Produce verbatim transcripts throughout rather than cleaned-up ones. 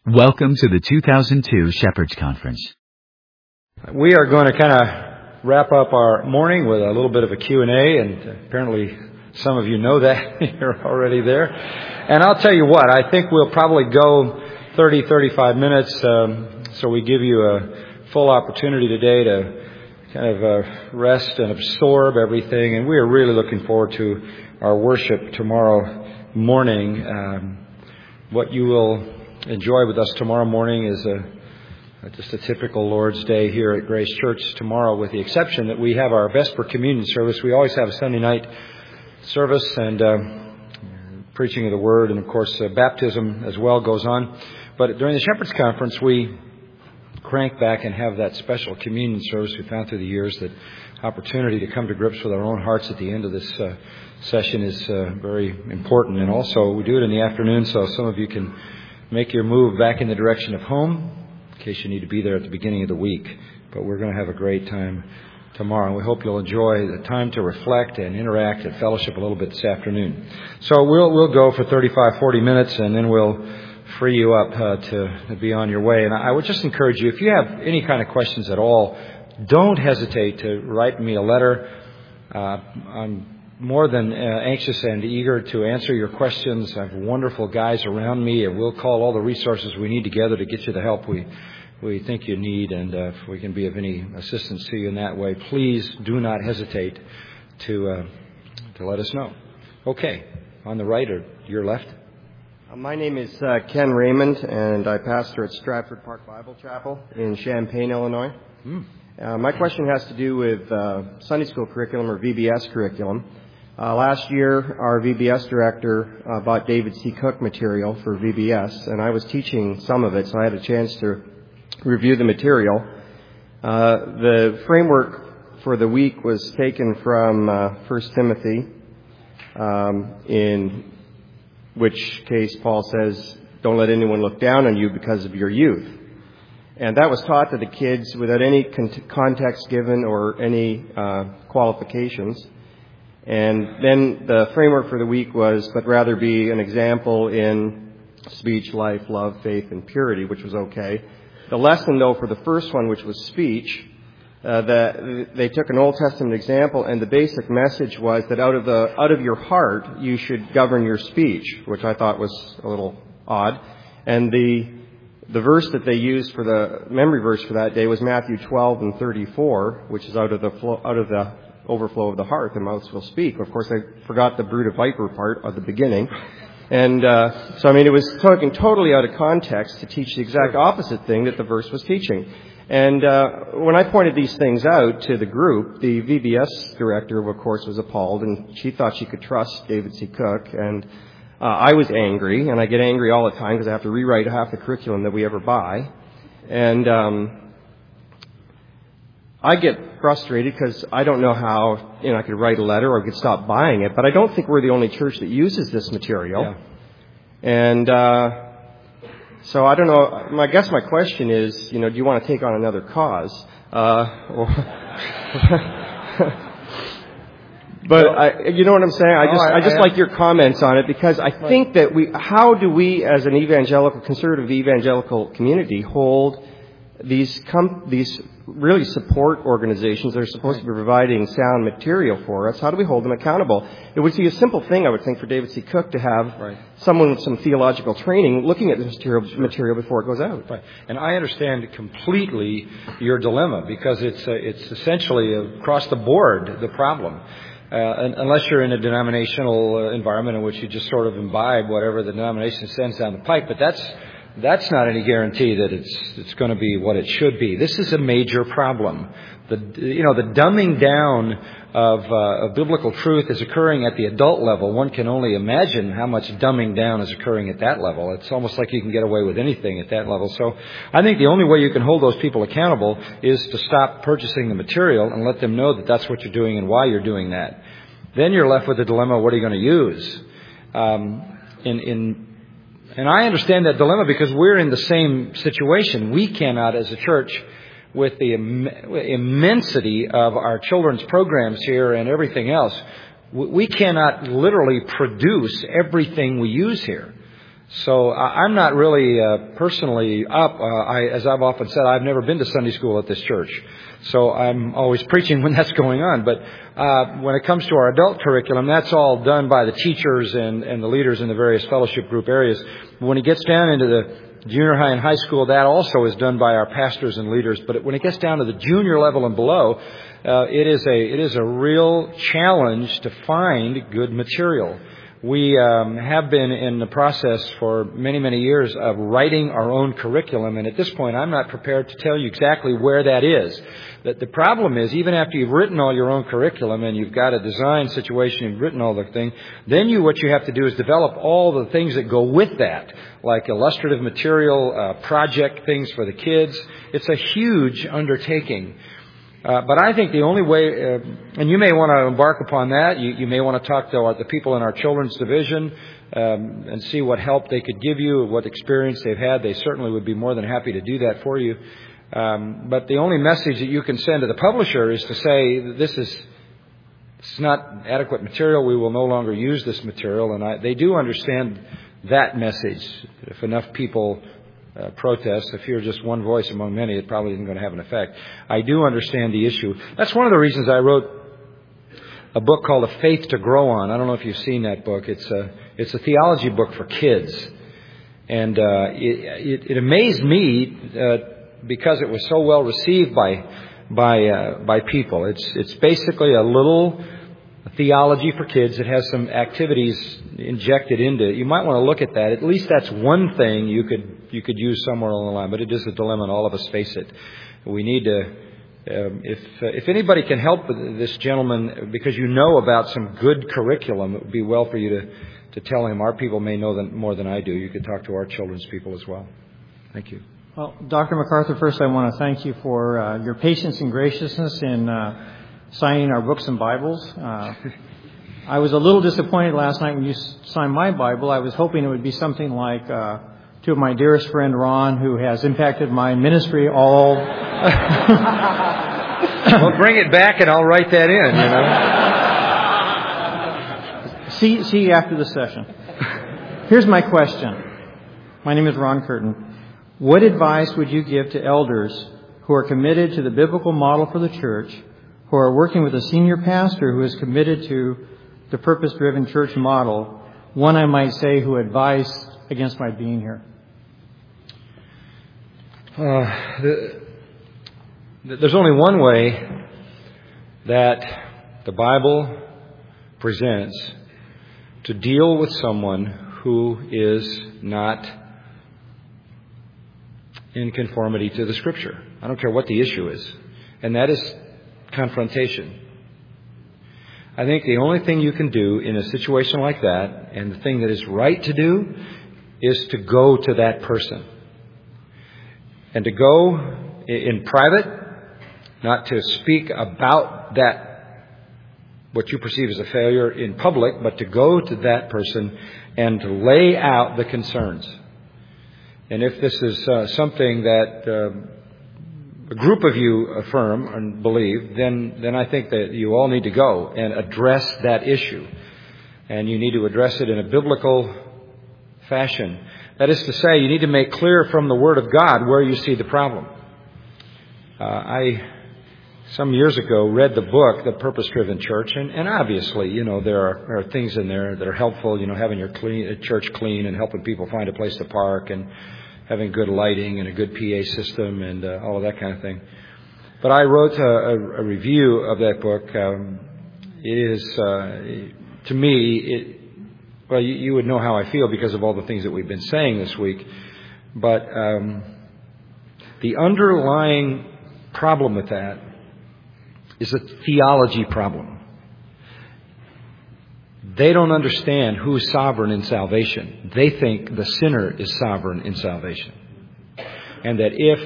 Welcome to the two thousand two Shepherds Conference. We are going to kind of wrap up our morning with a little bit of a Q and A, and apparently some of you know that. You're already there. And I'll tell you what, I think we'll probably go thirty, thirty-five minutes, um, so we give you a full opportunity today to kind of uh, rest and absorb everything. And we are really looking forward to our worship tomorrow morning. Um, what you will enjoy with us tomorrow morning is a, just a typical Lord's Day here at Grace Church tomorrow, with the exception that we have our Vesper Communion service. We always have a Sunday night service and uh, preaching of the Word, and of course uh, baptism as well goes on. But during the Shepherds Conference, we crank back and have that special communion service. We found through the years that opportunity to come to grips with our own hearts at the end of this uh, session is uh, very important. And also we do it in the afternoon, so some of you can make your move back in the direction of home in case you need to be there at the beginning of the week. But we're going to have a great time tomorrow, and we hope you'll enjoy the time to reflect and interact and fellowship a little bit this afternoon. So we'll we'll go for thirty-five, forty minutes, and then we'll free you up uh, to, to be on your way. And I would just encourage you, if you have any kind of questions at all, don't hesitate to write me a letter. Uh, I'm more than uh, anxious and eager to answer your questions. I have wonderful guys around me, and we'll call all the resources we need together to get you the help we we think you need. And uh, if we can be of any assistance to you in that way, please do not hesitate to uh, to let us know. Okay, on the right or your left? Uh, my name is uh, Ken Raymond, and I pastor at Stratford Park Bible Chapel in Champaign, Illinois. Mm. Uh, my question has to do with uh, Sunday school curriculum, or V B S curriculum. Uh, last year, our V B S director uh, bought David C. Cook material for V B S, and I was teaching some of it, so I had a chance to review the material. Uh, the framework for the week was taken from uh, First Timothy, um, in which case Paul says, "Don't let anyone look down on you because of your youth." And that was taught to the kids without any con- context given or any uh, qualifications. And then the framework for the week was, but rather be an example in speech, life, love, faith, and purity, which was okay. The lesson, though, for the first one, which was speech, uh, that they took an Old Testament example, and the basic message was that out of the out of your heart you should govern your speech, which I thought was a little odd. And the the verse that they used for the memory verse for that day was Matthew twelve and thirty-four, which is out of the flow, out of the overflow of the heart, the mouth will speak. Of course, I forgot the brood of viper part at the beginning. And uh, so, I mean, it was taken totally out of context to teach the exact opposite thing that the verse was teaching. And uh, when I pointed these things out to the group, the V B S director, of course, was appalled, and she thought she could trust David C. Cook. And uh, I was angry, and I get angry all the time because I have to rewrite half the curriculum that we ever buy. And um I get frustrated because I don't know how, you know, I could write a letter or I could stop buying it, but I don't think we're the only church that uses this material. Yeah. And uh, so I don't know. I guess my question is, you know, do you want to take on another cause? Uh, or but I, you know what I'm saying? I just, I just like your comments on it, because I think that we, how do we, as an evangelical, conservative evangelical community, hold these com- these really support organizations that are supposed to be providing sound material for us? How do we hold them accountable? It would be a simple thing, I would think, for David C. Cook to have right. someone with some theological training looking at this material, sure. material before it goes out. Right. And I understand completely your dilemma, because it's uh, it's essentially across the board the problem. Uh, unless you're in a denominational uh, environment in which you just sort of imbibe whatever the denomination sends down the pike, but that's That's not any guarantee that it's it's going to be what it should be. This is a major problem. The you know the dumbing down of, uh, of biblical truth is occurring at the adult level. One can only imagine how much dumbing down is occurring at that level. It's almost like you can get away with anything at that level. So I think the only way you can hold those people accountable is to stop purchasing the material and let them know that that's what you're doing and why you're doing that. Then you're left with the dilemma: what are you going to use? Um, in in And I understand that dilemma, because we're in the same situation. We cannot, as a church, with the Im- immensity of our children's programs here and everything else, we cannot literally produce everything we use here. So I'm not really uh, personally up. Uh, I, as I've often said, I've never been to Sunday school at this church. So I'm always preaching when that's going on. But uh, when it comes to our adult curriculum, that's all done by the teachers and, and the leaders in the various fellowship group areas. When it gets down into the junior high and high school, that also is done by our pastors and leaders. But when it gets down to the junior level and below, uh, it is a it is a real challenge to find good material. We um, have been in the process for many, many years of writing our own curriculum, and at this point I'm not prepared to tell you exactly where that is. That the problem is, even after you've written all your own curriculum and you've got a design situation, you've written all the thing, then you what you have to do is develop all the things that go with that, like illustrative material, uh, project things for the kids. It's a huge undertaking. Uh, but I think the only way, uh, and you may want to embark upon that, you, you may want to talk to our, the people in our children's division um, and see what help they could give you, what experience they've had. They certainly would be more than happy to do that for you. Um, but the only message that you can send to the publisher is to say, this is it's not adequate material, we will no longer use this material. And I, they do understand that message. If enough people Uh, protest, if you're just one voice among many, it probably isn't going to have an effect. I do understand the issue. That's one of the reasons I wrote a book called A Faith to Grow On. I don't know if you've seen that book. It's a it's a theology book for kids, and uh, it, it, it amazed me uh, because it was so well received by by uh, by people. It's it's basically a little theology for kids. It has some activities injected into it. You might want to look at that. At least that's one thing you could you could use somewhere along the line. But it is a dilemma, and all of us face it. We need to, um, if uh, if anybody can help this gentleman, because you know about some good curriculum, it would be well for you to, to tell him. Our people may know than, more than I do. You could talk to our children's people as well. Thank you. Well, Doctor MacArthur, first I want to thank you for uh, your patience and graciousness in uh, signing our books and Bibles. Uh, I was a little disappointed last night when you signed my Bible. I was hoping it would be something like uh, to my dearest friend Ron, who has impacted my ministry all. Well, bring it back and I'll write that in, you know. see, see you after the session. Here's my question. My name is Ron Curtin. What advice would you give to elders who are committed to the biblical model for the church, who are working with a senior pastor who is committed to the purpose-driven church model, one I might say who advised against my being here? Uh, the, there's only one way that the Bible presents to deal with someone who is not in conformity to the Scripture. I don't care what the issue is. And that is confrontation. I think the only thing you can do in a situation like that, and the thing that is right to do, is to go to that person. And to go in private, not to speak about that, what you perceive as a failure in public, but to go to that person and to lay out the concerns. And if this is uh, something that uh, a group of you affirm and believe, then, then I think that you all need to go and address that issue. And you need to address it in a biblical fashion. That is to say, you need to make clear from the Word of God where you see the problem. Uh, I, some years ago, read the book, The Purpose-Driven Church, and, and obviously, you know, there are, there are things in there that are helpful, you know, having your clean, church clean and helping people find a place to park and having good lighting and a good P A system and uh, all of that kind of thing. But I wrote a, a, a review of that book. Um, it is, uh, to me, it, well, you, you would know how I feel because of all the things that we've been saying this week. But um, the underlying problem with that is a theology problem. They don't understand who's sovereign in salvation. They think the sinner is sovereign in salvation. And that if,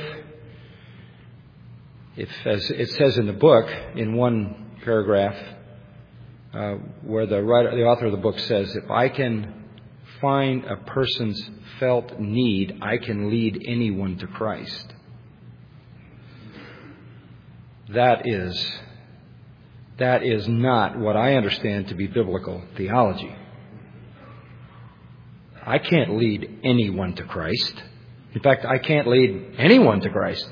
if as it says in the book, in one paragraph, uh, where the writer, the author of the book says, if I can find a person's felt need, I can lead anyone to Christ. That is That is not what I understand to be biblical theology. I can't lead anyone to Christ. In fact, I can't lead anyone to Christ.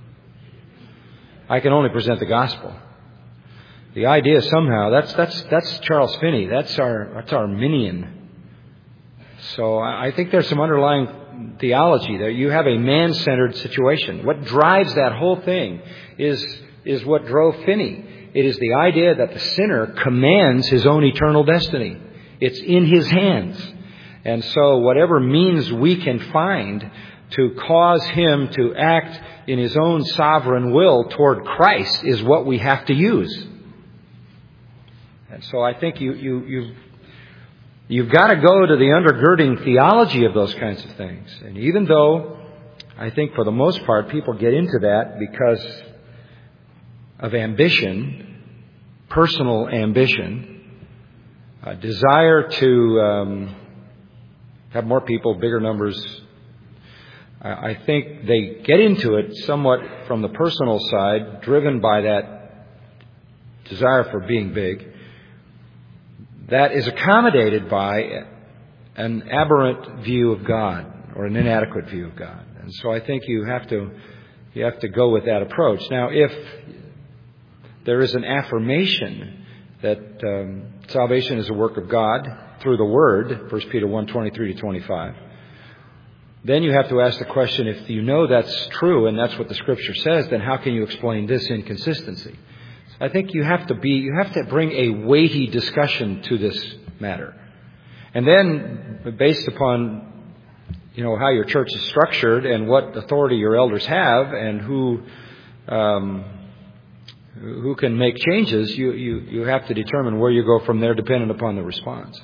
I can only present the gospel. The idea somehow, that's that's that's Charles Finney. That's our that's Arminian. So I think there's some underlying theology there. You have a man-centered situation. What drives that whole thing is is what drove Finney. It is the idea that the sinner commands his own eternal destiny. It's in his hands. And so whatever means we can find to cause him to act in his own sovereign will toward Christ is what we have to use. And so I think you, you, you've, you've got to go to the undergirding theology of those kinds of things. And even though I think for the most part people get into that because of ambition, personal ambition, a desire to um, have more people, bigger numbers, I think they get into it somewhat from the personal side, driven by that desire for being big. That is accommodated by an aberrant view of God or an inadequate view of God. And so I think you have to you have to go with that approach. Now, if there is an affirmation that um, salvation is a work of God through the Word, First Peter one, twenty-three to twenty-five, then you have to ask the question, if you know that's true and that's what the Scripture says, then how can you explain this inconsistency? I think you have to be, you have to bring a weighty discussion to this matter. And then, based upon, you know, how your church is structured and what authority your elders have and who um, who can make changes, you, you, you have to determine where you go from there dependent upon the response.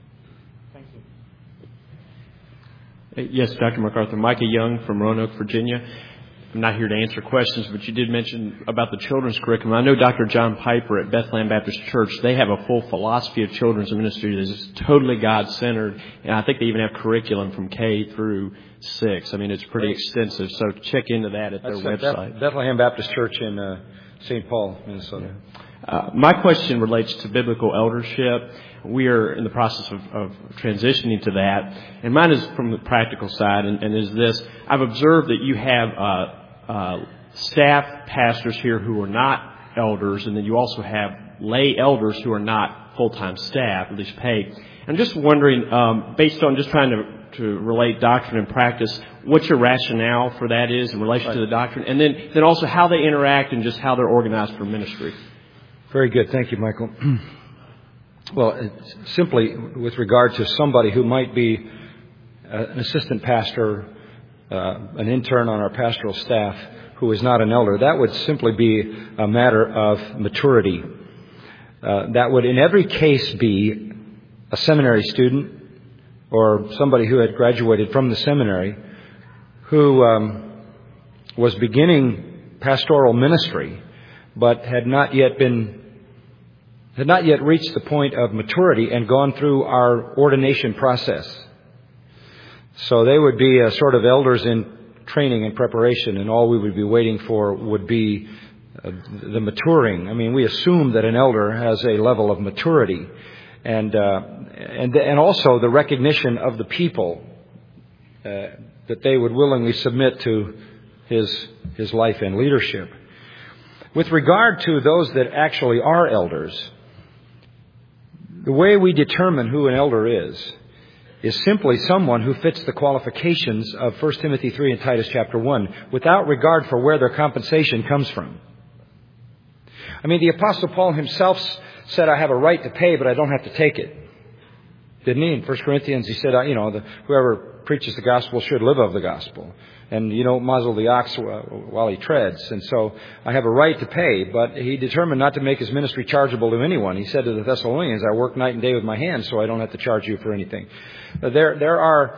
Yes, Doctor MacArthur. Micah Young from Roanoke, Virginia. I'm not here to answer questions, but you did mention about the children's curriculum. I know Doctor John Piper at Bethlehem Baptist Church, they have a full philosophy of children's ministry that is totally God-centered, and I think they even have curriculum from K through six. I mean, it's pretty extensive, so check into that at their That's website. Bethlehem Baptist Church in uh, Saint Paul, Minnesota. Yeah. Uh, my question relates to biblical eldership. We are in the process of, of transitioning to that. And mine is from the practical side, and, and is this. I've observed that you have uh, uh, staff pastors here who are not elders, and then you also have lay elders who are not full-time staff, at least paid. I'm just wondering, um, based on just trying to, to relate doctrine and practice, what your rationale for that is in relation right. to the doctrine, and then, then also how they interact and just how they're organized for ministry. Very good. Thank you, Michael. Well, simply with regard to somebody who might be an assistant pastor, uh, an intern on our pastoral staff who is not an elder, that would simply be a matter of maturity. Uh, that would in every case be a seminary student or somebody who had graduated from the seminary who um, was beginning pastoral ministry but had not yet been had not yet reached the point of maturity and gone through our ordination process. So they would be a sort of elders in training and preparation, and all we would be waiting for would be uh, the maturing. I mean, we assume that an elder has a level of maturity, and uh, and and also the recognition of the people uh, that they would willingly submit to his his life and leadership. With regard to those that actually are elders, the way we determine who an elder is, is simply someone who fits the qualifications of First Timothy three and Titus chapter one, without regard for where their compensation comes from. I mean, the Apostle Paul himself said, I have a right to pay, but I don't have to take it. Didn't he? In First Corinthians, he said, you know, the, whoever preaches the gospel should live of the gospel. And you don't muzzle the ox while he treads. And so I have a right to pay, but he determined not to make his ministry chargeable to anyone. He said to the Thessalonians, I work night and day with my hands, so I don't have to charge you for anything. There, there are,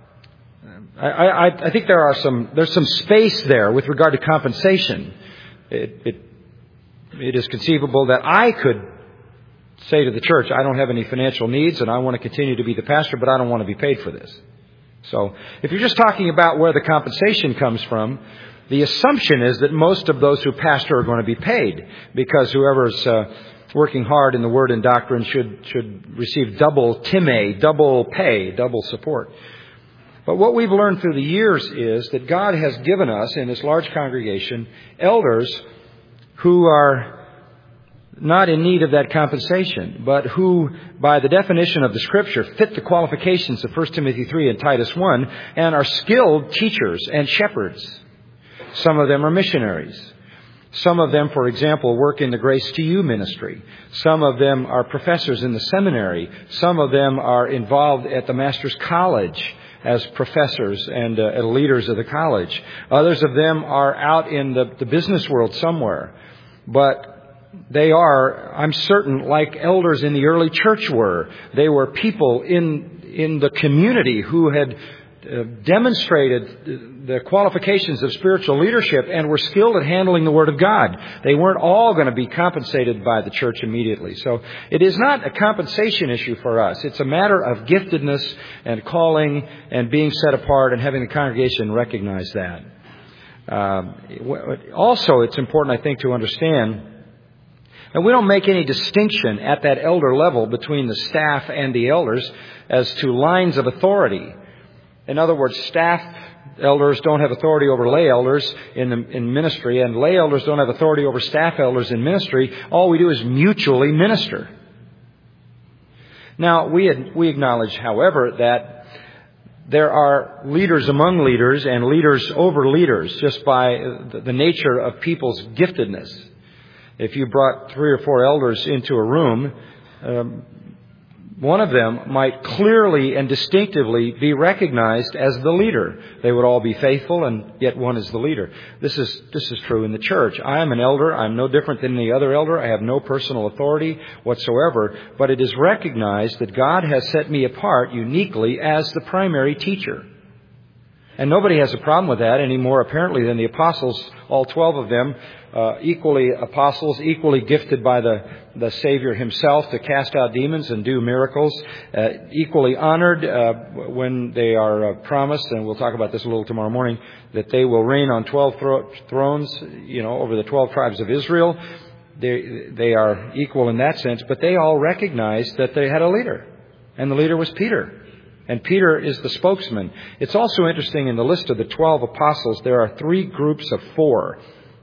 I, I, I think there are some, there's some space there with regard to compensation. It, it, it is conceivable that I could say to the church, I don't have any financial needs and I want to continue to be the pastor, but I don't want to be paid for this. So if you're just talking about where the compensation comes from, the assumption is that most of those who pastor are going to be paid, because whoever's uh, working hard in the Word and doctrine should, should receive double time, double pay, double support. But what we've learned through the years is that God has given us in this large congregation elders who are not in need of that compensation, but who, by the definition of the Scripture, fit the qualifications of First Timothy three and Titus one and are skilled teachers and shepherds. Some of them are missionaries. Some of them, for example, work in the Grace to You ministry. Some of them are professors in the seminary. Some of them are involved at the Master's College as professors and uh, leaders of the college. Others of them are out in the, the business world somewhere. But they are, I'm certain, like elders in the early church were. They were people in in the community who had uh, demonstrated the qualifications of spiritual leadership and were skilled at handling the Word of God. They weren't all going to be compensated by the church immediately. So it is not a compensation issue for us. It's a matter of giftedness and calling and being set apart and having the congregation recognize that. Um, also, it's important, I think, to understand that we don't make any distinction at that elder level between the staff and the elders as to lines of authority. In other words, staff elders don't have authority over lay elders in the, in ministry, and lay elders don't have authority over staff elders in ministry. All we do is mutually minister. Now, we we acknowledge, however, that there are leaders among leaders and leaders over leaders just by the nature of people's giftedness. If you brought three or four elders into a room, um, one of them might clearly and distinctively be recognized as the leader. They would all be faithful, and yet one is the leader. This is this is true in the church. I am an elder. I'm no different than any other elder. I have no personal authority whatsoever. But it is recognized that God has set me apart uniquely as the primary teacher. And nobody has a problem with that any more apparently than the apostles, all twelve of them, uh, equally apostles, equally gifted by the, the Savior himself to cast out demons and do miracles, uh, equally honored uh, when they are uh, promised, and we'll talk about this a little tomorrow morning, that they will reign on twelve thro- thrones, you know, over the twelve tribes of Israel. They, they are equal in that sense, but they all recognized that they had a leader, and the leader was Peter. And Peter is the spokesman. It's also interesting in the list of the twelve apostles, there are three groups of four.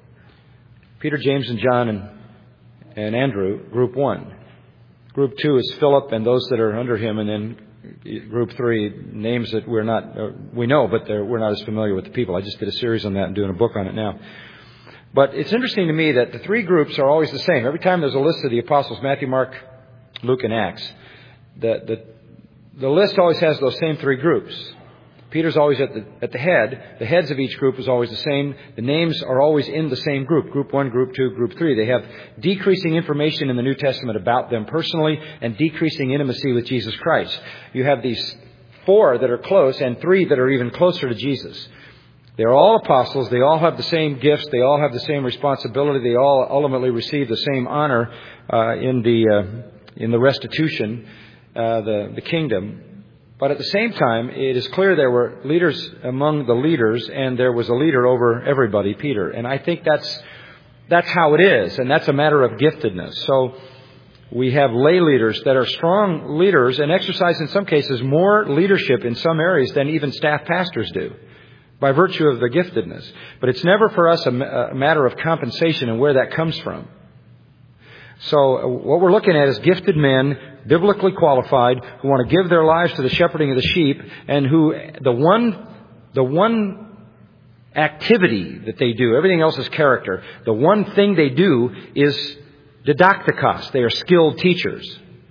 Peter, James, and John, and, and Andrew, group one. Group two is Philip and those that are under him. And then group three, names that we're not, uh, we know, but we're not as familiar with the people. I just did a series on that and doing a book on it now. But it's interesting to me that the three groups are always the same. Every time there's a list of the apostles, Matthew, Mark, Luke, and Acts, the, the The list always has those same three groups. Peter's always at the at the head. The heads of each group is always the same. The names are always in the same group. Group one, group two, group three. They have decreasing information in the New Testament about them personally and decreasing intimacy with Jesus Christ. You have these four that are close and three that are even closer to Jesus. They're all apostles. They all have the same gifts. They all have the same responsibility. They all ultimately receive the same honor uh, in the uh, in the restitution. Uh, the, the kingdom. But at the same time, it is clear there were leaders among the leaders, and there was a leader over everybody, Peter. And I think that's that's how it is, and that's a matter of giftedness. So we have lay leaders that are strong leaders and exercise in some cases more leadership in some areas than even staff pastors do, by virtue of the giftedness. But it's never for us a, a matter of compensation and where that comes from. So what we're looking at is gifted men, biblically qualified, who want to give their lives to the shepherding of the sheep, and who the one the one activity that they do, everything else is character, the one thing they do is didaktikos. They are skilled teachers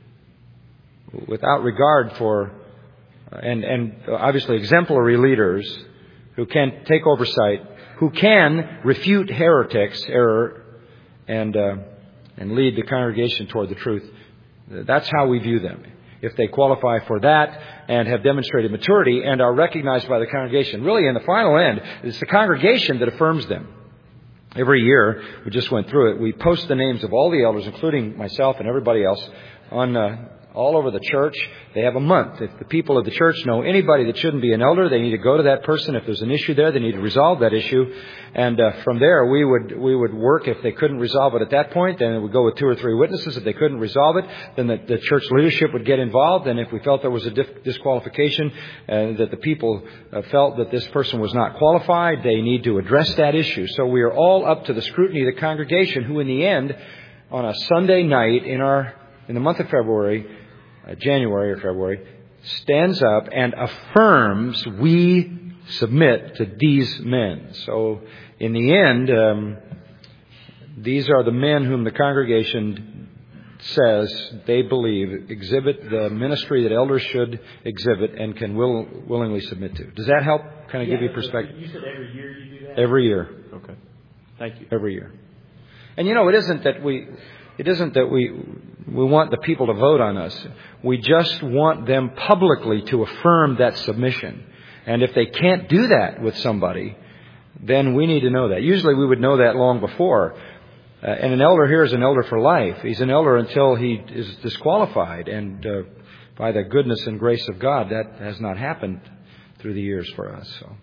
without regard for, and, and obviously exemplary leaders who can take oversight, who can refute heretics, error, and uh, and lead the congregation toward the truth. That's how we view them. If they qualify for that and have demonstrated maturity and are recognized by the congregation. Really, in the final end, it's the congregation that affirms them. Every year, we just went through it, we post the names of all the elders, including myself and everybody else, on uh, all over the church. They have a month. If the people of the church know anybody that shouldn't be an elder, they need to go to that person. If there's an issue there, they need to resolve that issue. And uh, from there, we would we would work. If they couldn't resolve it at that point, then it would go with two or three witnesses. If they couldn't resolve it, then the, the church leadership would get involved. And if we felt there was a dif- disqualification, uh, that the people uh, felt that this person was not qualified, they need to address that issue. So we are all up to the scrutiny of the congregation, who in the end, on a Sunday night in our in the month of February, uh, January or February, stands up and affirms we submit to these men. So in the end, um, these are the men whom the congregation says they believe exhibit the ministry that elders should exhibit and can will, willingly submit to. Does that help kind of yeah, give you perspective? You said every year you do that? Every year. Okay. Thank you. Every year. And you know, it isn't that we, it isn't that we, we want the people to vote on us. We just want them publicly to affirm that submission. And if they can't do that with somebody, then we need to know that. Usually we would know that long before. Uh, and an elder here is an elder for life. He's an elder until he is disqualified. And uh, by the goodness and grace of God, that has not happened through the years for us. So.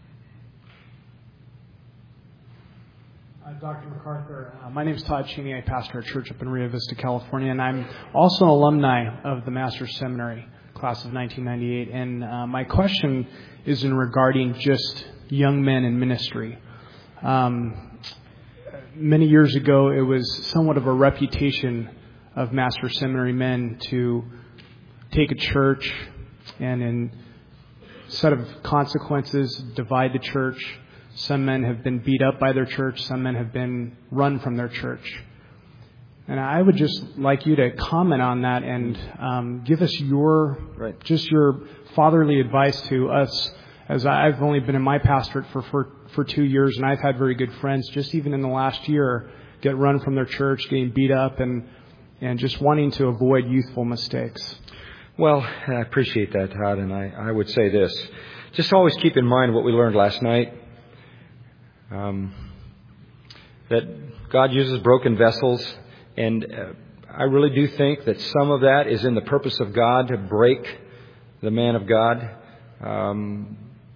Uh, Doctor MacArthur, uh, my name is Todd Cheney. I pastor a church up in Rio Vista, California, and I'm also an alumni of the Master's Seminary class of nineteen ninety-eight. And uh, my question is in regarding just young men in ministry. Um, many years ago, it was somewhat of a reputation of Master's Seminary men to take a church and, in a set of consequences, divide the church. Some men have been beat up by their church. Some men have been run from their church. And I would just like you to comment on that and um, give us your, right. just your fatherly advice to us, as I've only been in my pastorate for, for, for two years, and I've had very good friends, just even in the last year, get run from their church, getting beat up, and, and just wanting to avoid youthful mistakes. Well, I appreciate that, Todd, and I, I would say this. Just always keep in mind what we learned last night. Um, that God uses broken vessels, and uh, I really do think that some of that is in the purpose of God to break the man of God, um,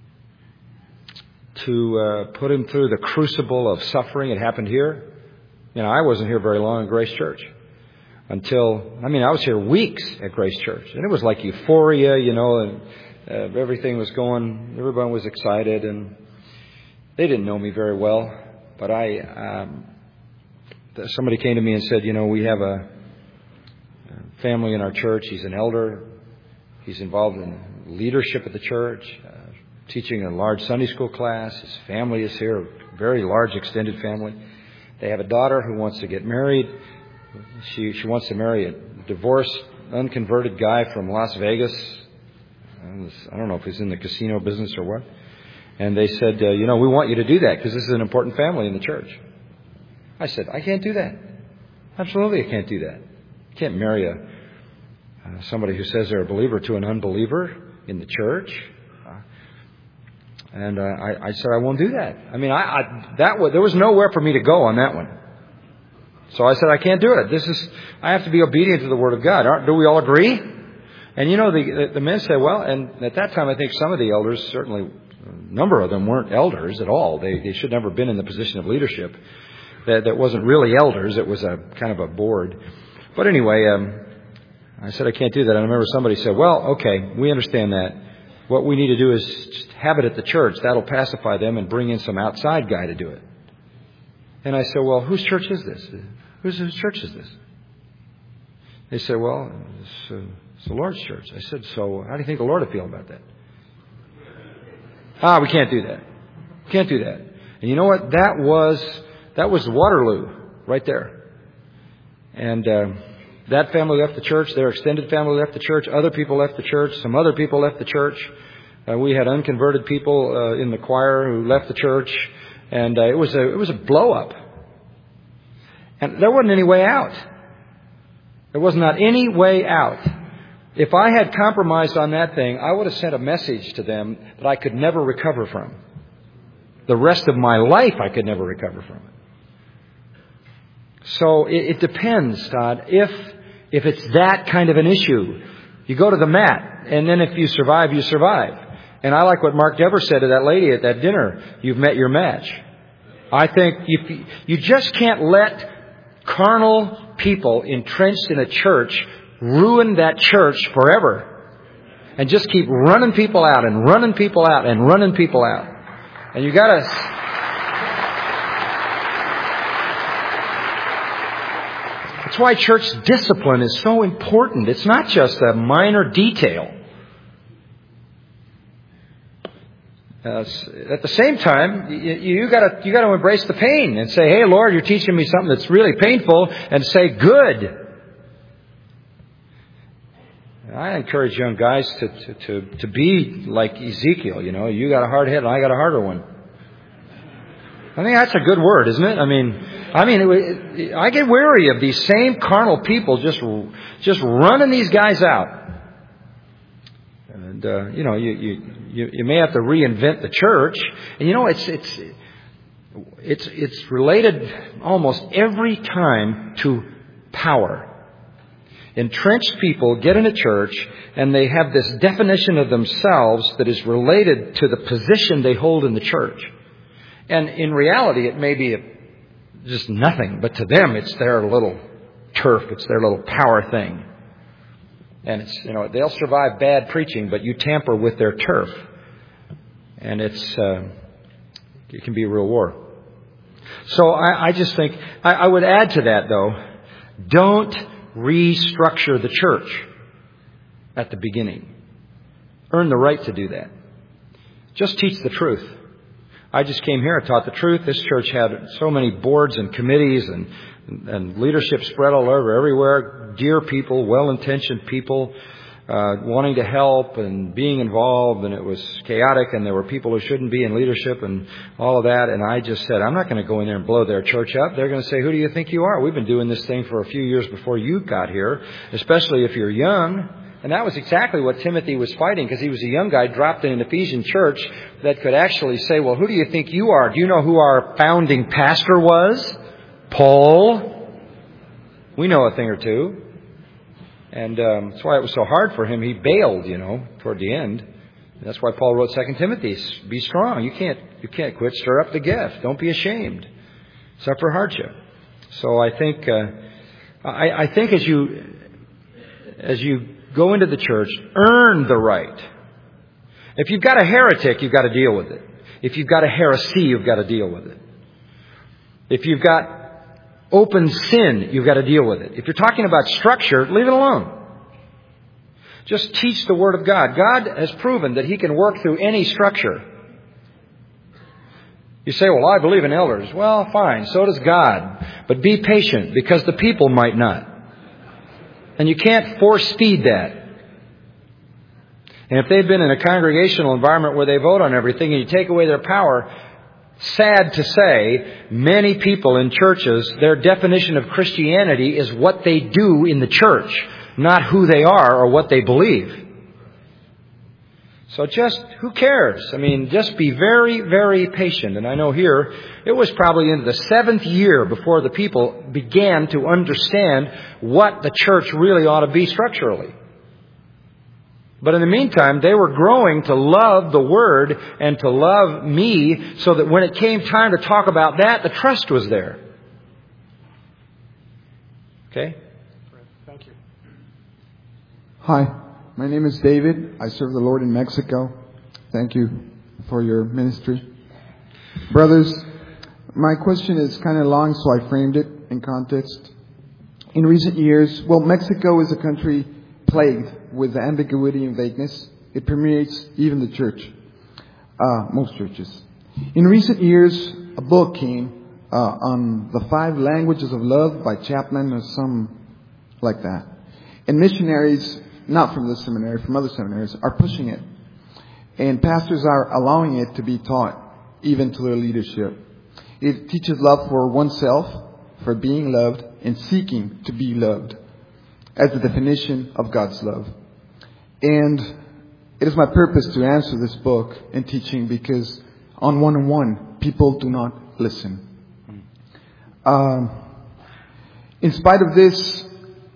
to uh, put him through the crucible of suffering. It happened here. You know, I wasn't here very long in Grace Church until, I mean, I was here weeks at Grace Church, and it was like euphoria, you know, and uh, everything was going, everyone was excited, and they didn't know me very well, but I, um, somebody came to me and said, you know, we have a family in our church. He's an elder. He's involved in leadership at the church, uh, teaching a large Sunday school class. His family is here, a very large extended family. They have a daughter who wants to get married. She, she wants to marry a divorced, unconverted guy from Las Vegas. I don't know if he's in the casino business or what. And they said, uh, you know, we want you to do that because this is an important family in the church. I said, I can't do that. Absolutely, I can't do that. I can't marry a uh, somebody who says they're a believer to an unbeliever in the church. Uh, and uh, I, I said, I won't do that. I mean, I, I that was, there was nowhere for me to go on that one. So I said, I can't do it. This is, I have to be obedient to the Word of God. Aren't, do we all agree? And you know, the, the, the men said, well, and at that time, I think some of the elders, certainly a number of them weren't elders at all. They, they should never have been in the position of leadership. That, that wasn't really elders. It was a kind of a board. But anyway, um, I said, I can't do that. And I remember somebody said, well, okay, we understand that. What we need to do is just have it at the church. That'll pacify them and bring in some outside guy to do it. And I said, well, whose church is this? Whose, whose church is this? They said, well, it's, uh, it's the Lord's church. I said, so how do you think the Lord will feel about that? Ah, we can't do that. Can't do that. And you know what? That was that was Waterloo right there. And uh, that family left the church. Their extended family left the church. Other people left the church. Some other people left the church. Uh, we had unconverted people uh, in the choir who left the church, and uh, it was a it was a blow up. And there wasn't any way out. There was not any way out. If I had compromised on that thing, I would have sent a message to them that I could never recover from. The rest of my life, I could never recover from it. So it, it depends, Todd. If if it's that kind of an issue, You go to the mat, and then if you survive, you survive. And I like what Mark Dever said to that lady at that dinner. You've met your match. I think you, you just can't let carnal people entrenched in a church ruin that church forever. And just keep running people out and running people out and running people out. And you gotta... That's why church discipline is so important. It's not just a minor detail. Uh, at the same time, you, you gotta, you gotta embrace the pain and say, hey, Lord, you're teaching me something that's really painful, and say, good. I encourage young guys to, to, to, to be like Ezekiel, you know, you got a hard head and I got a harder one. I think that's a good word, isn't it? I mean, I mean, it, it, I get weary of these same carnal people just, just running these guys out. And, uh, you know, you, you, you, you may have to reinvent the church. And you know, it's, it's, it's, it's related almost every time to power. Entrenched people get in a church and they have this definition of themselves that is related to the position they hold in the church. And in reality, it may be a, just nothing, but to them, it's their little turf. It's their little power thing. And it's, you know, they'll survive bad preaching, but you tamper with their turf. And it's, uh, it can be a real war. So I, I just think, I, I would add to that though, don't restructure the church at the beginning. Earn the right to do that. Just teach the truth. I just came here and taught the truth. This church had so many boards and committees and, and leadership spread all over everywhere. Dear people, well-intentioned people, uh, wanting to help and being involved. And it was chaotic and there were people who shouldn't be in leadership and all of that. And I just said, I'm not going to go in there and blow their church up. They're going to say, who do you think you are? We've been doing this thing for a few years before you got here, especially if you're young. And that was exactly what Timothy was fighting, because he was a young guy dropped in an Ephesian church that could actually say, well, who do you think you are? Do you know who our founding pastor was? Paul. We know a thing or two. And um, that's why it was so hard for him. He bailed, you know, toward the end. And that's why Paul wrote Second Timothy. Be strong. You can't, you can't quit. Stir up the gift. Don't be ashamed. Suffer hardship. So I think, uh, I, I think as you, as you go into the church, earn the right. If you've got a heretic, you've got to deal with it. If you've got a heresy, you've got to deal with it. If you've got open sin, you've got to deal with it. If you're talking about structure, leave it alone. Just teach the Word of God. God has proven that He can work through any structure. You say, well, I believe in elders. Well, fine, so does God. But be patient, because the people might not. And you can't force feed that. And if they've been in a congregational environment where they vote on everything and you take away their power, sad to say, many people in churches, their definition of Christianity is what they do in the church, not who they are or what they believe. So just, who cares? I mean, just be very, very patient. And I know here, it was probably into the seventh year before the people began to understand what the church really ought to be structurally. But in the meantime, they were growing to love the Word and to love me, so that when it came time to talk about that, the trust was there. Okay? Thank you. Hi. My name is David. I serve the Lord in Mexico. Thank you for your ministry. Brothers, my question is kind of long, so I framed it in context. In recent years, well, Mexico is a country plagued with ambiguity and vagueness. It permeates even the church, uh, most churches. In recent years, a book came uh, on the five languages of love by Chapman or some like that. And missionaries, not from this seminary, from other seminaries, are pushing it. And pastors are allowing it to be taught, even to their leadership. It teaches love for oneself, for being loved, and seeking to be loved, as the definition of God's love. And it is my purpose to answer this book and teaching, because on one-on-one, people do not listen. Um, in spite of this,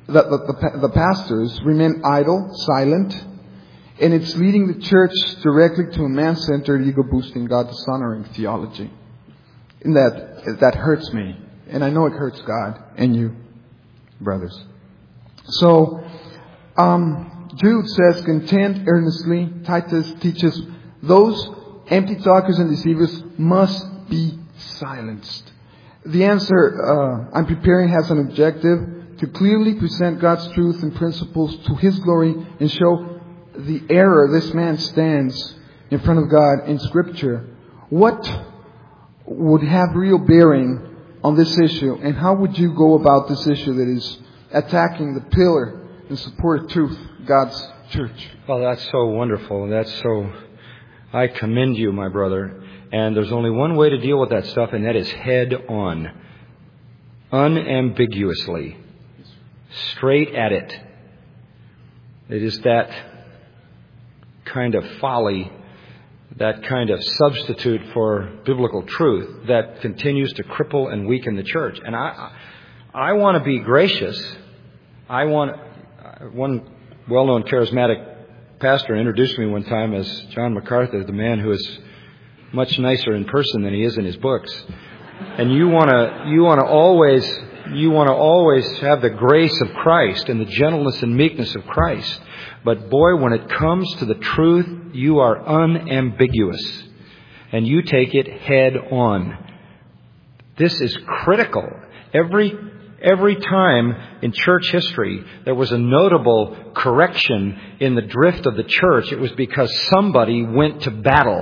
that the, the, the pastors remain idle, silent, and it's leading the church directly to a man-centered, ego-boosting, God-dishonoring theology. And that, that hurts me. And I know it hurts God and you, brothers. So, um, Jude says, contend earnestly. Titus teaches those empty talkers and deceivers must be silenced. The answer uh, I'm preparing has an objective to clearly present God's truth and principles to His glory and show the error this man stands in front of God in Scripture. What would have real bearing on this issue, and how would you go about this issue that is attacking the pillar and support of truth, God's church? Well, that's so wonderful. That's so... I commend you, my brother. And there's only one way to deal with that stuff, and that is head on. Unambiguously. Straight at it. It is that kind of folly, that kind of substitute for biblical truth that continues to cripple and weaken the church. And I, I want to be gracious. I want... One well-known charismatic pastor introduced me one time as John MacArthur, the man who is much nicer in person than he is in his books. And you want to you want to always you want to always have the grace of Christ and the gentleness and meekness of Christ. But boy, when it comes to the truth, you are unambiguous, and you take it head on. This is critical. Every Every time in church history there was a notable correction in the drift of the church, it was because somebody went to battle.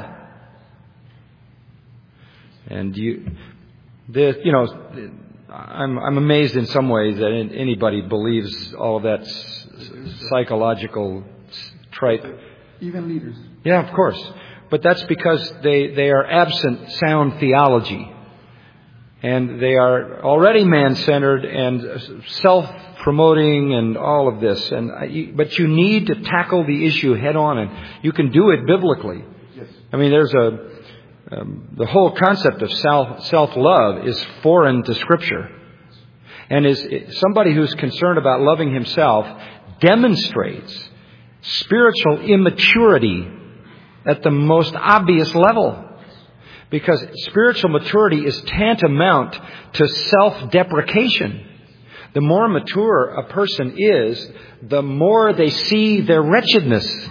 And you, the, you know, I'm, I'm amazed in some ways that anybody believes all of that psychological tripe. Even leaders. Yeah, of course. But that's because they, they are absent sound theology. And they are already man-centered and self-promoting and all of this. And I, but you need to tackle the issue head-on, and you can do it biblically. Yes. I mean, there's a um, the whole concept of self self-love is foreign to Scripture, and is somebody who's concerned about loving himself demonstrates spiritual immaturity at the most obvious level. Because spiritual maturity is tantamount to self-deprecation. The more mature a person is, the more they see their wretchedness. I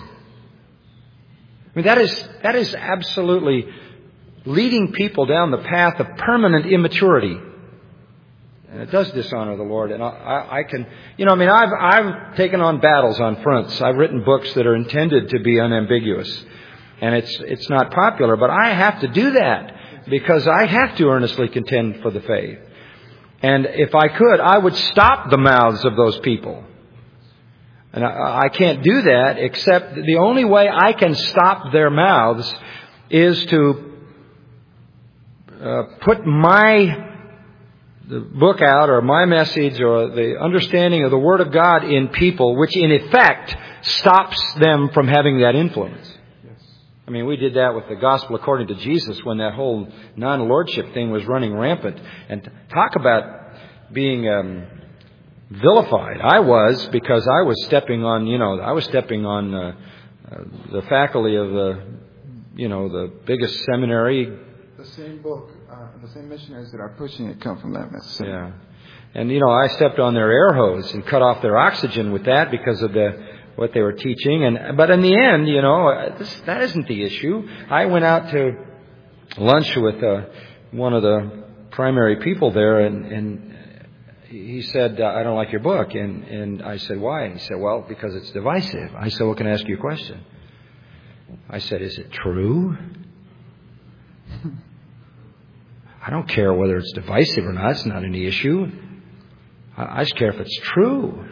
mean, that is, that is absolutely leading people down the path of permanent immaturity. And it does dishonor the Lord. And I, I, I can, you know, I mean, I've, I've taken on battles on fronts. I've written books that are intended to be unambiguous. And it's it's not popular, but I have to do that because I have to earnestly contend for the faith. And if I could, I would stop the mouths of those people. And I, I can't do that except the only way I can stop their mouths is to uh, put my the book out or my message or the understanding of the Word of God in people, which in effect stops them from having that influence. I mean, we did that with the gospel according to Jesus when that whole non-lordship thing was running rampant. And talk about being um, vilified. I was, because I was stepping on, you know, I was stepping on uh, uh, the faculty of the, you know, the biggest seminary. The same book, uh, the same missionaries that are pushing it come from that message. Yeah. And, you know, I stepped on their air hose and cut off their oxygen with that because of the what they were teaching. And but in the end, you know, this, that isn't the issue. I went out to lunch with uh, one of the primary people there, and, and he said, I don't like your book. And, and I said, why? And he said, well, because it's divisive. I said, well, can I ask you a question? I said, is it true? I don't care whether it's divisive or not. It's not any issue. I, I just care if it's true.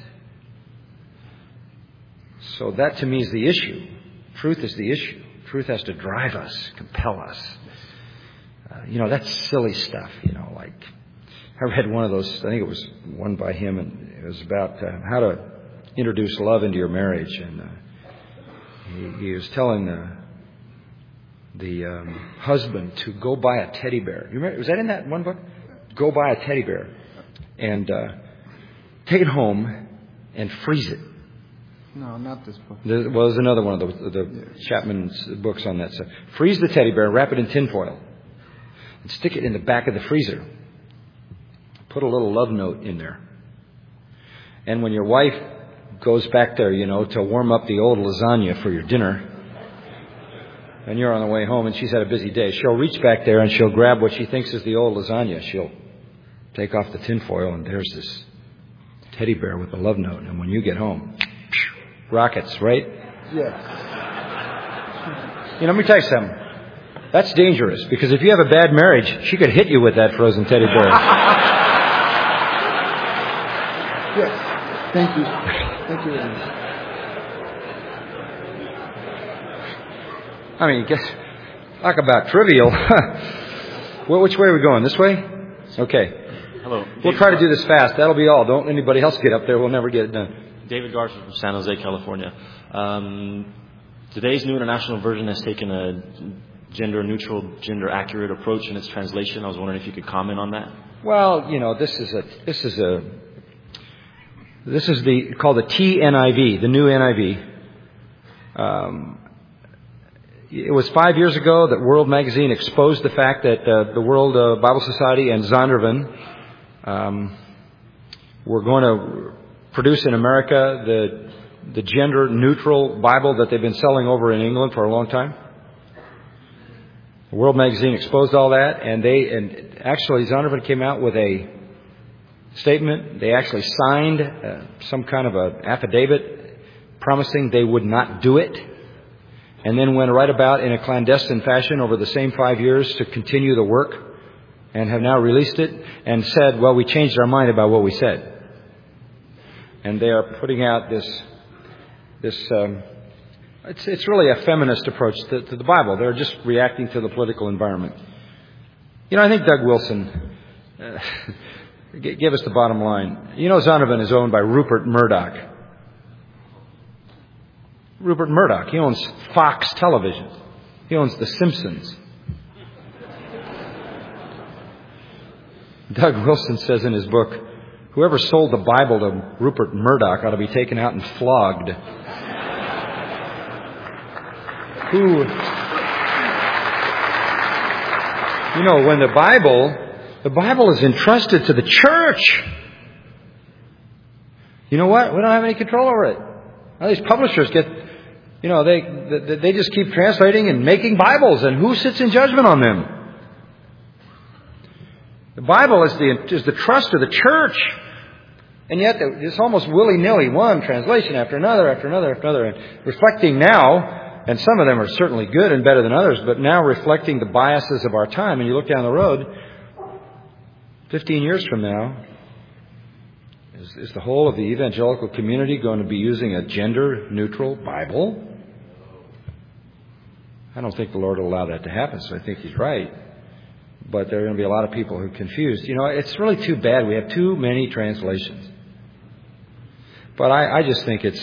So that to me is the issue. Truth is the issue. Truth has to drive us, compel us. Uh, you know, that's silly stuff, you know, like I read one of those, I think it was one by him, and it was about uh, how to introduce love into your marriage. And uh, he, he was telling the, the um, husband to go buy a teddy bear. You remember, was that in that one book? Go buy a teddy bear. And uh, take it home and freeze it. No, not this book. There, well, there's another one of the, the Chapman's books on that. So freeze the teddy bear, wrap it in tinfoil, and stick it in the back of the freezer. Put a little love note in there. And when your wife goes back there, you know, to warm up the old lasagna for your dinner, and you're on the way home and she's had a busy day, she'll reach back there and she'll grab what she thinks is the old lasagna. She'll take off the tinfoil and there's this teddy bear with a love note. And when you get home, rockets, right? Yes. You know, let me tell you something. That's dangerous because if you have a bad marriage, she could hit you with that frozen teddy bear. Yes. Thank you. Thank you very much. I mean, guess, talk about trivial. Well, which way are we going? This way? Okay. Hello. We'll David try to Gar- do this fast. That'll be all. Don't anybody else get up there. We'll never get it done. David Garza from San Jose, California. Um, today's New International Version has taken a gender-neutral, gender-accurate approach in its translation. I was wondering if you could comment on that. Well, you know, this is a this is a this is the called the T N I V, the new N I V. Um, it was five years ago that World Magazine exposed the fact that uh, the World uh, Bible Society and Zondervan um, were going to produce in America the the gender-neutral Bible that they've been selling over in England for a long time. The World Magazine exposed all that, and they and actually Zondervan came out with a statement. They actually signed uh, some kind of a affidavit promising they would not do it, and then went right about in a clandestine fashion over the same five years to continue the work, and have now released it and said, well, we changed our mind about what we said. And they are putting out this this um, It's, it's really a feminist approach to, to the Bible. They're just reacting to the political environment. You know, I think Doug Wilson uh, gave us the bottom line. You know, Zondervan is owned by Rupert Murdoch. Rupert Murdoch. He owns Fox Television. He owns The Simpsons. Doug Wilson says in his book, whoever sold the Bible to Rupert Murdoch ought to be taken out and flogged. Who, you know, when the Bible, the Bible is entrusted to the church. You know what? We don't have any control over it. Now, these publishers get, you know, they, they they just keep translating and making Bibles, and who sits in judgment on them? The Bible is the is the trust of the church, and yet it's almost willy-nilly, one translation after another, after another, after another, and reflecting now. And some of them are certainly good and better than others, but now reflecting the biases of our time. And you look down the road, fifteen years from now, is, is the whole of the evangelical community going to be using a gender-neutral Bible? I don't think the Lord will allow that to happen, so I think He's right. But there are going to be a lot of people who are confused. You know, it's really too bad. We have too many translations. But I, I just think it's...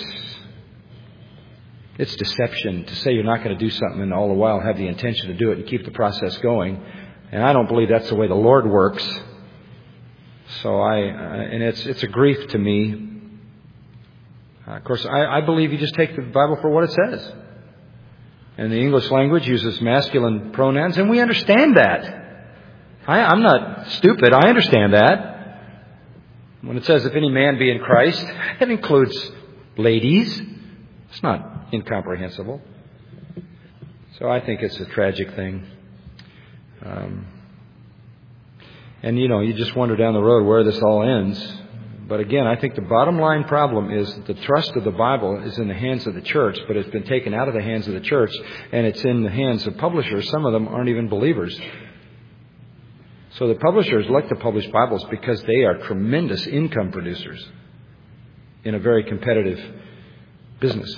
It's deception to say you're not going to do something and all the while have the intention to do it and keep the process going. And I don't believe that's the way the Lord works. So I, uh, and it's it's a grief to me. Uh, of course, I, I believe you just take the Bible for what it says. And the English language uses masculine pronouns, and we understand that. I, I'm not stupid. I understand that. When it says, if any man be in Christ, that includes ladies. It's not incomprehensible. So I think it's a tragic thing. Um, and, you know, you just wonder down the road where this all ends. But again, I think the bottom line problem is that the trust of the Bible is in the hands of the church, but it's been taken out of the hands of the church, and it's in the hands of publishers. Some of them aren't even believers. So the publishers like to publish Bibles because they are tremendous income producers in a very competitive business.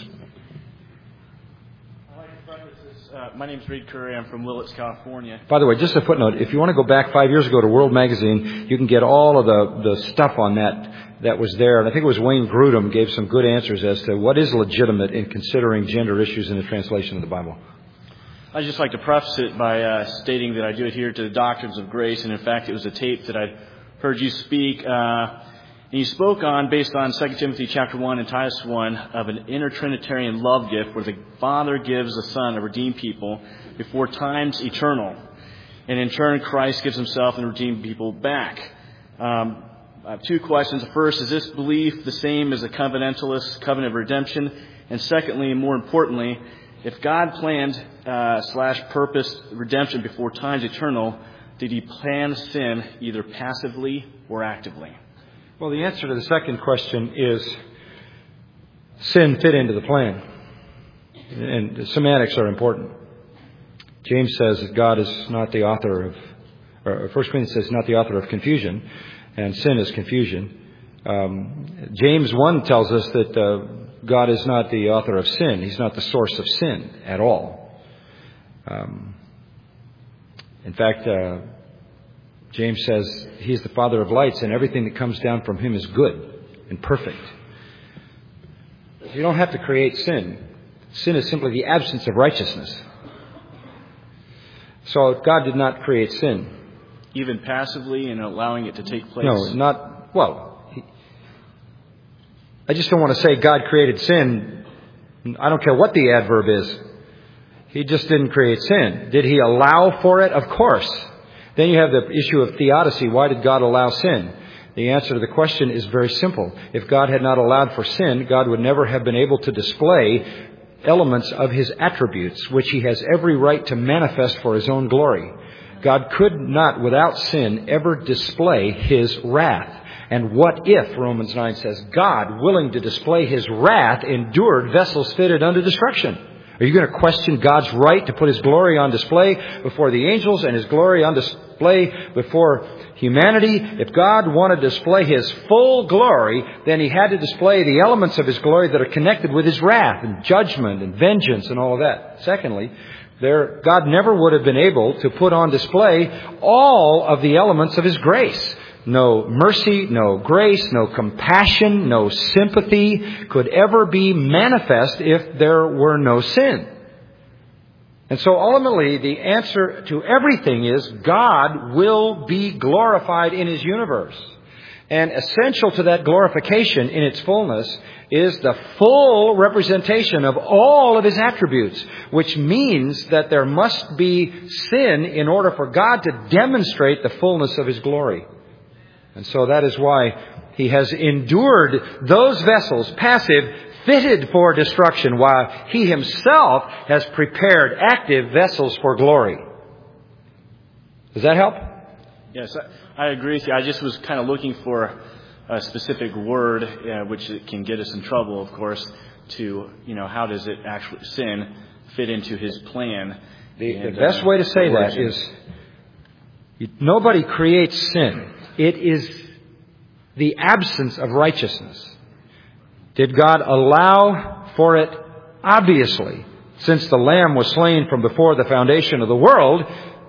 Uh, my name's Reed Curry. I'm from Willits, California. By the way, just a footnote. If you want to go back five years ago to World Magazine, you can get all of the, the stuff on that that was there. And I think it was Wayne Grudem gave some good answers as to what is legitimate in considering gender issues in the translation of the Bible. I'd just like to preface it by uh, stating that I do adhere to the doctrines of grace. And in fact, it was a tape that I heard you speak. Uh, And you spoke on, based on Second Timothy chapter one and Titus one, of an inner Trinitarian love gift where the Father gives the Son to redeem people before time's eternal. And in turn, Christ gives himself and redeem people back. Um, I have two questions. First, is this belief the same as the covenantalist covenant of redemption? And secondly, and more importantly, if God planned uh, slash purposed redemption before time's eternal, did he plan sin either passively or actively? Well, the answer to the second question is sin fit into the plan. And the semantics are important. James says that God is not the author of, or First Corinthians says not the author of confusion, and sin is confusion. Um, James one tells us that uh, God is not the author of sin. He's not the source of sin at all. Um, in fact, uh, James says He's the Father of lights, and everything that comes down from Him is good and perfect. You don't have to create sin. Sin is simply the absence of righteousness. So God did not create sin. Even passively and allowing it to take place? No, not, well, he, I just don't want to say God created sin. I don't care what the adverb is. He just didn't create sin. Did He allow for it? Of course. Then you have the issue of theodicy. Why did God allow sin? The answer to the question is very simple. If God had not allowed for sin, God would never have been able to display elements of His attributes, which He has every right to manifest for His own glory. God could not, without sin, ever display His wrath. And what if, Romans nine says, God, willing to display His wrath, endured vessels fitted unto destruction? Are you going to question God's right to put His glory on display before the angels and His glory on display before humanity? If God wanted to display His full glory, then He had to display the elements of His glory that are connected with His wrath and judgment and vengeance and all of that. Secondly, there, God never would have been able to put on display all of the elements of His grace. No mercy, no grace, no compassion, no sympathy could ever be manifest if there were no sin. And so ultimately the answer to everything is God will be glorified in His universe. And essential to that glorification in its fullness is the full representation of all of His attributes, which means that there must be sin in order for God to demonstrate the fullness of His glory. And so that is why He has endured those vessels, passive, fitted for destruction, while He Himself has prepared active vessels for glory. Does that help? Yes, I, I agree with you. I just was kind of looking for a specific word, uh, which can get us in trouble, of course, to, you know, how does it actually, sin, fit into His plan? The, and, the best uh, way to say that is, nobody creates sin. It is the absence of righteousness. Did God allow for it? Obviously. Since the Lamb was slain from before the foundation of the world,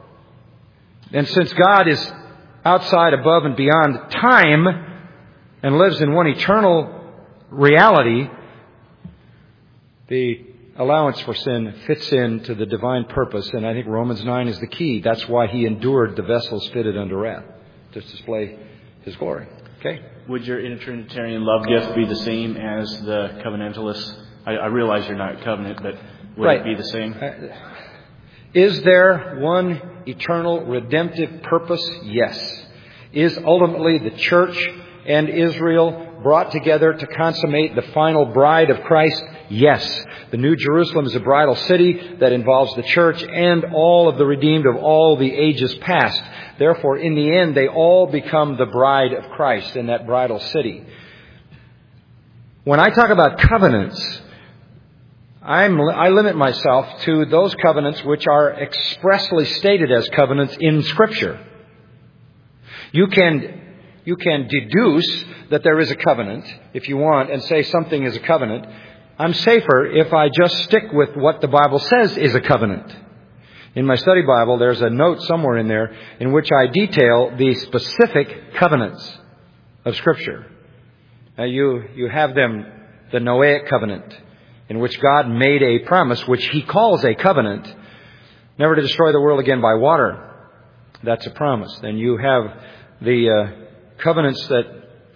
and since God is outside, above, and beyond time, and lives in one eternal reality, the allowance for sin fits into the divine purpose, and I think Romans nine is the key. That's why He endured the vessels fitted unto wrath, to display His glory. Okay? Would your Trinitarian love gift be the same as the covenantalist? I, I realize you're not covenant, but would right. it be the same? Is there one eternal redemptive purpose? Yes. Is ultimately the church and Israel brought together to consummate the final bride of Christ? Yes. The New Jerusalem is a bridal city that involves the church and all of the redeemed of all the ages past. Therefore, in the end, they all become the bride of Christ in that bridal city. When I talk about covenants, I'm, I limit myself to those covenants which are expressly stated as covenants in Scripture. You can, you can deduce that there is a covenant, if you want, and say something is a covenant. I'm safer if I just stick with what the Bible says is a covenant. In my study Bible, there's a note somewhere in there in which I detail the specific covenants of Scripture. Now you, you have them, the Noahic covenant, in which God made a promise, which He calls a covenant, never to destroy the world again by water. That's a promise. Then you have the uh, covenants that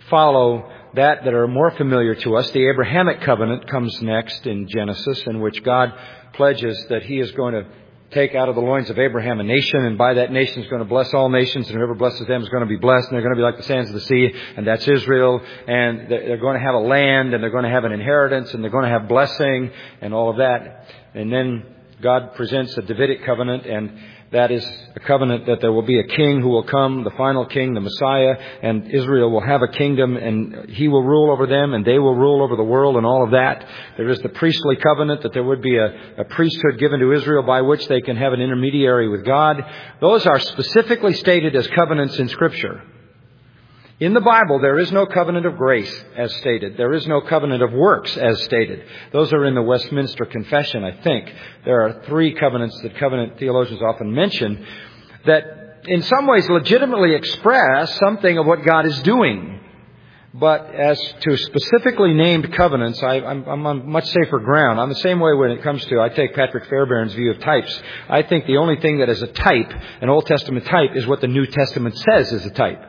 follow that that are more familiar to us. The Abrahamic covenant comes next in Genesis, in which God pledges that He is going to take out of the loins of Abraham a nation, and by that nation is going to bless all nations, and whoever blesses them is going to be blessed, and they're going to be like the sands of the sea, and that's Israel, and they're going to have a land, and they're going to have an inheritance, and they're going to have blessing, and all of that. And then God presents a Davidic covenant, and that is a covenant that there will be a king who will come, the final king, the Messiah, and Israel will have a kingdom, and He will rule over them, and they will rule over the world, and all of that. There is the priestly covenant, that there would be a, a priesthood given to Israel by which they can have an intermediary with God. Those are specifically stated as covenants in Scripture. In the Bible, there is no covenant of grace, as stated. There is no covenant of works, as stated. Those are in the Westminster Confession, I think. There are three covenants that covenant theologians often mention that in some ways legitimately express something of what God is doing. But as to specifically named covenants, I, I'm, I'm on much safer ground. I'm the same way when it comes to, I take Patrick Fairbairn's view of types. I think the only thing that is a type, an Old Testament type, is what the New Testament says is a type.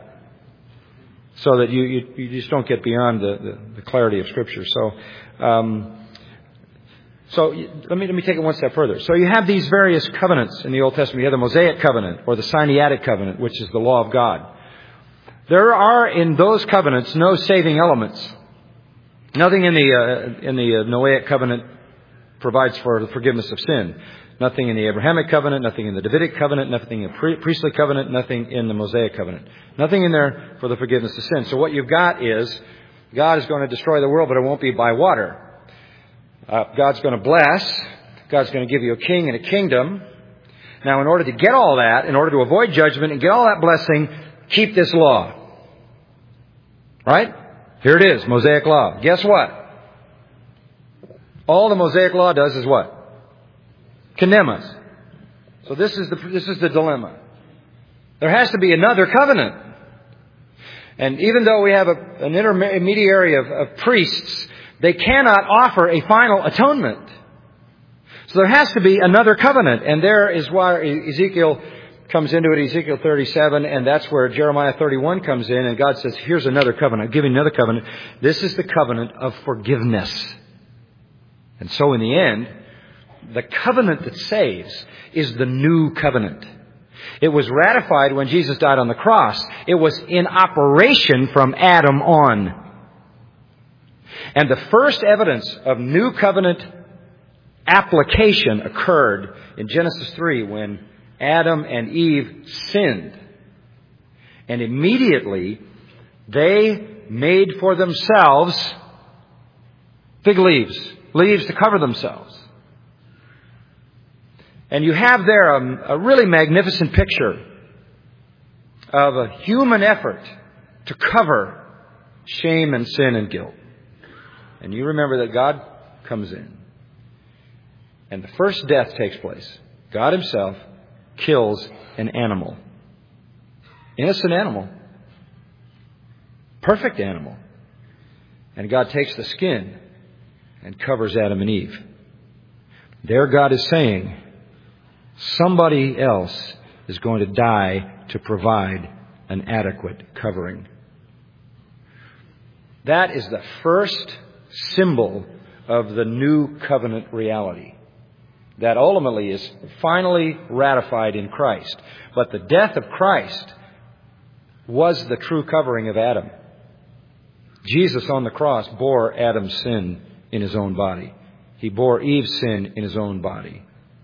So that you, you, you just don't get beyond the, the, the clarity of Scripture. So, um, so let me let me take it one step further. So you have these various covenants in the Old Testament. You have the Mosaic covenant or the Sinaitic covenant, which is the law of God. There are in those covenants no saving elements. Nothing in the uh, in the uh, Noahic covenant provides for the forgiveness of sin. Nothing in the Abrahamic covenant, nothing in the Davidic covenant, nothing in the priestly covenant, nothing in the Mosaic covenant. Nothing in there for the forgiveness of sin. So what you've got is God is going to destroy the world, but it won't be by water. Uh, God's going to bless. God's going to give you a king and a kingdom. Now, in order to get all that, in order to avoid judgment and get all that blessing, keep this law. Right? Here it is, Mosaic law. Guess what? All the Mosaic law does is what? Condemn us. So this is the this is the dilemma. There has to be another covenant. And even though we have a, an intermediary of, of priests, they cannot offer a final atonement. So there has to be another covenant. And there is why Ezekiel comes into it, Ezekiel thirty-seven, and that's where Jeremiah thirty-one comes in, and God says, here's another covenant. I'm giving another covenant. This is the covenant of forgiveness. And so in the end, the covenant that saves is the new covenant. It was ratified when Jesus died on the cross. It was in operation from Adam on. And the first evidence of new covenant application occurred in Genesis three when Adam and Eve sinned. And immediately they made for themselves fig leaves, leaves to cover themselves. And you have there a, a really magnificent picture of a human effort to cover shame and sin and guilt. And you remember that God comes in. And the first death takes place. God Himself kills an animal. Innocent animal. Perfect animal. And God takes the skin and covers Adam and Eve. There God is saying, somebody else is going to die to provide an adequate covering. That is the first symbol of the new covenant reality that ultimately is finally ratified in Christ. But the death of Christ was the true covering of Adam. Jesus on the cross bore Adam's sin in His own body. He bore Eve's sin in His own body.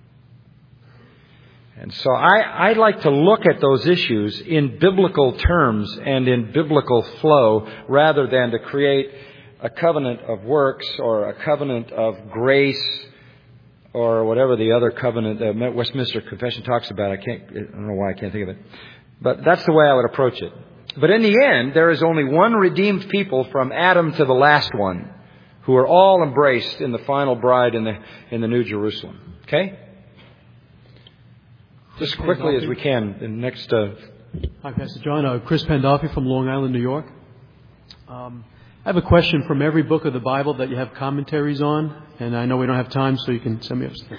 And so I, I like to look at those issues in biblical terms and in biblical flow rather than to create a covenant of works or a covenant of grace or whatever the other covenant that Westminster Confession talks about. I can't, I don't know why I can't think of it. But that's the way I would approach it. But in the end, there is only one redeemed people from Adam to the last one who are all embraced in the final bride in the, in the New Jerusalem. Okay? Just quickly as we can, in the next... Uh... Hi, Pastor John. Uh, Chris Pandolfi from Long Island, New York. Um, I have a question from every book of the Bible that you have commentaries on, and I know we don't have time, so you can send me upstairs.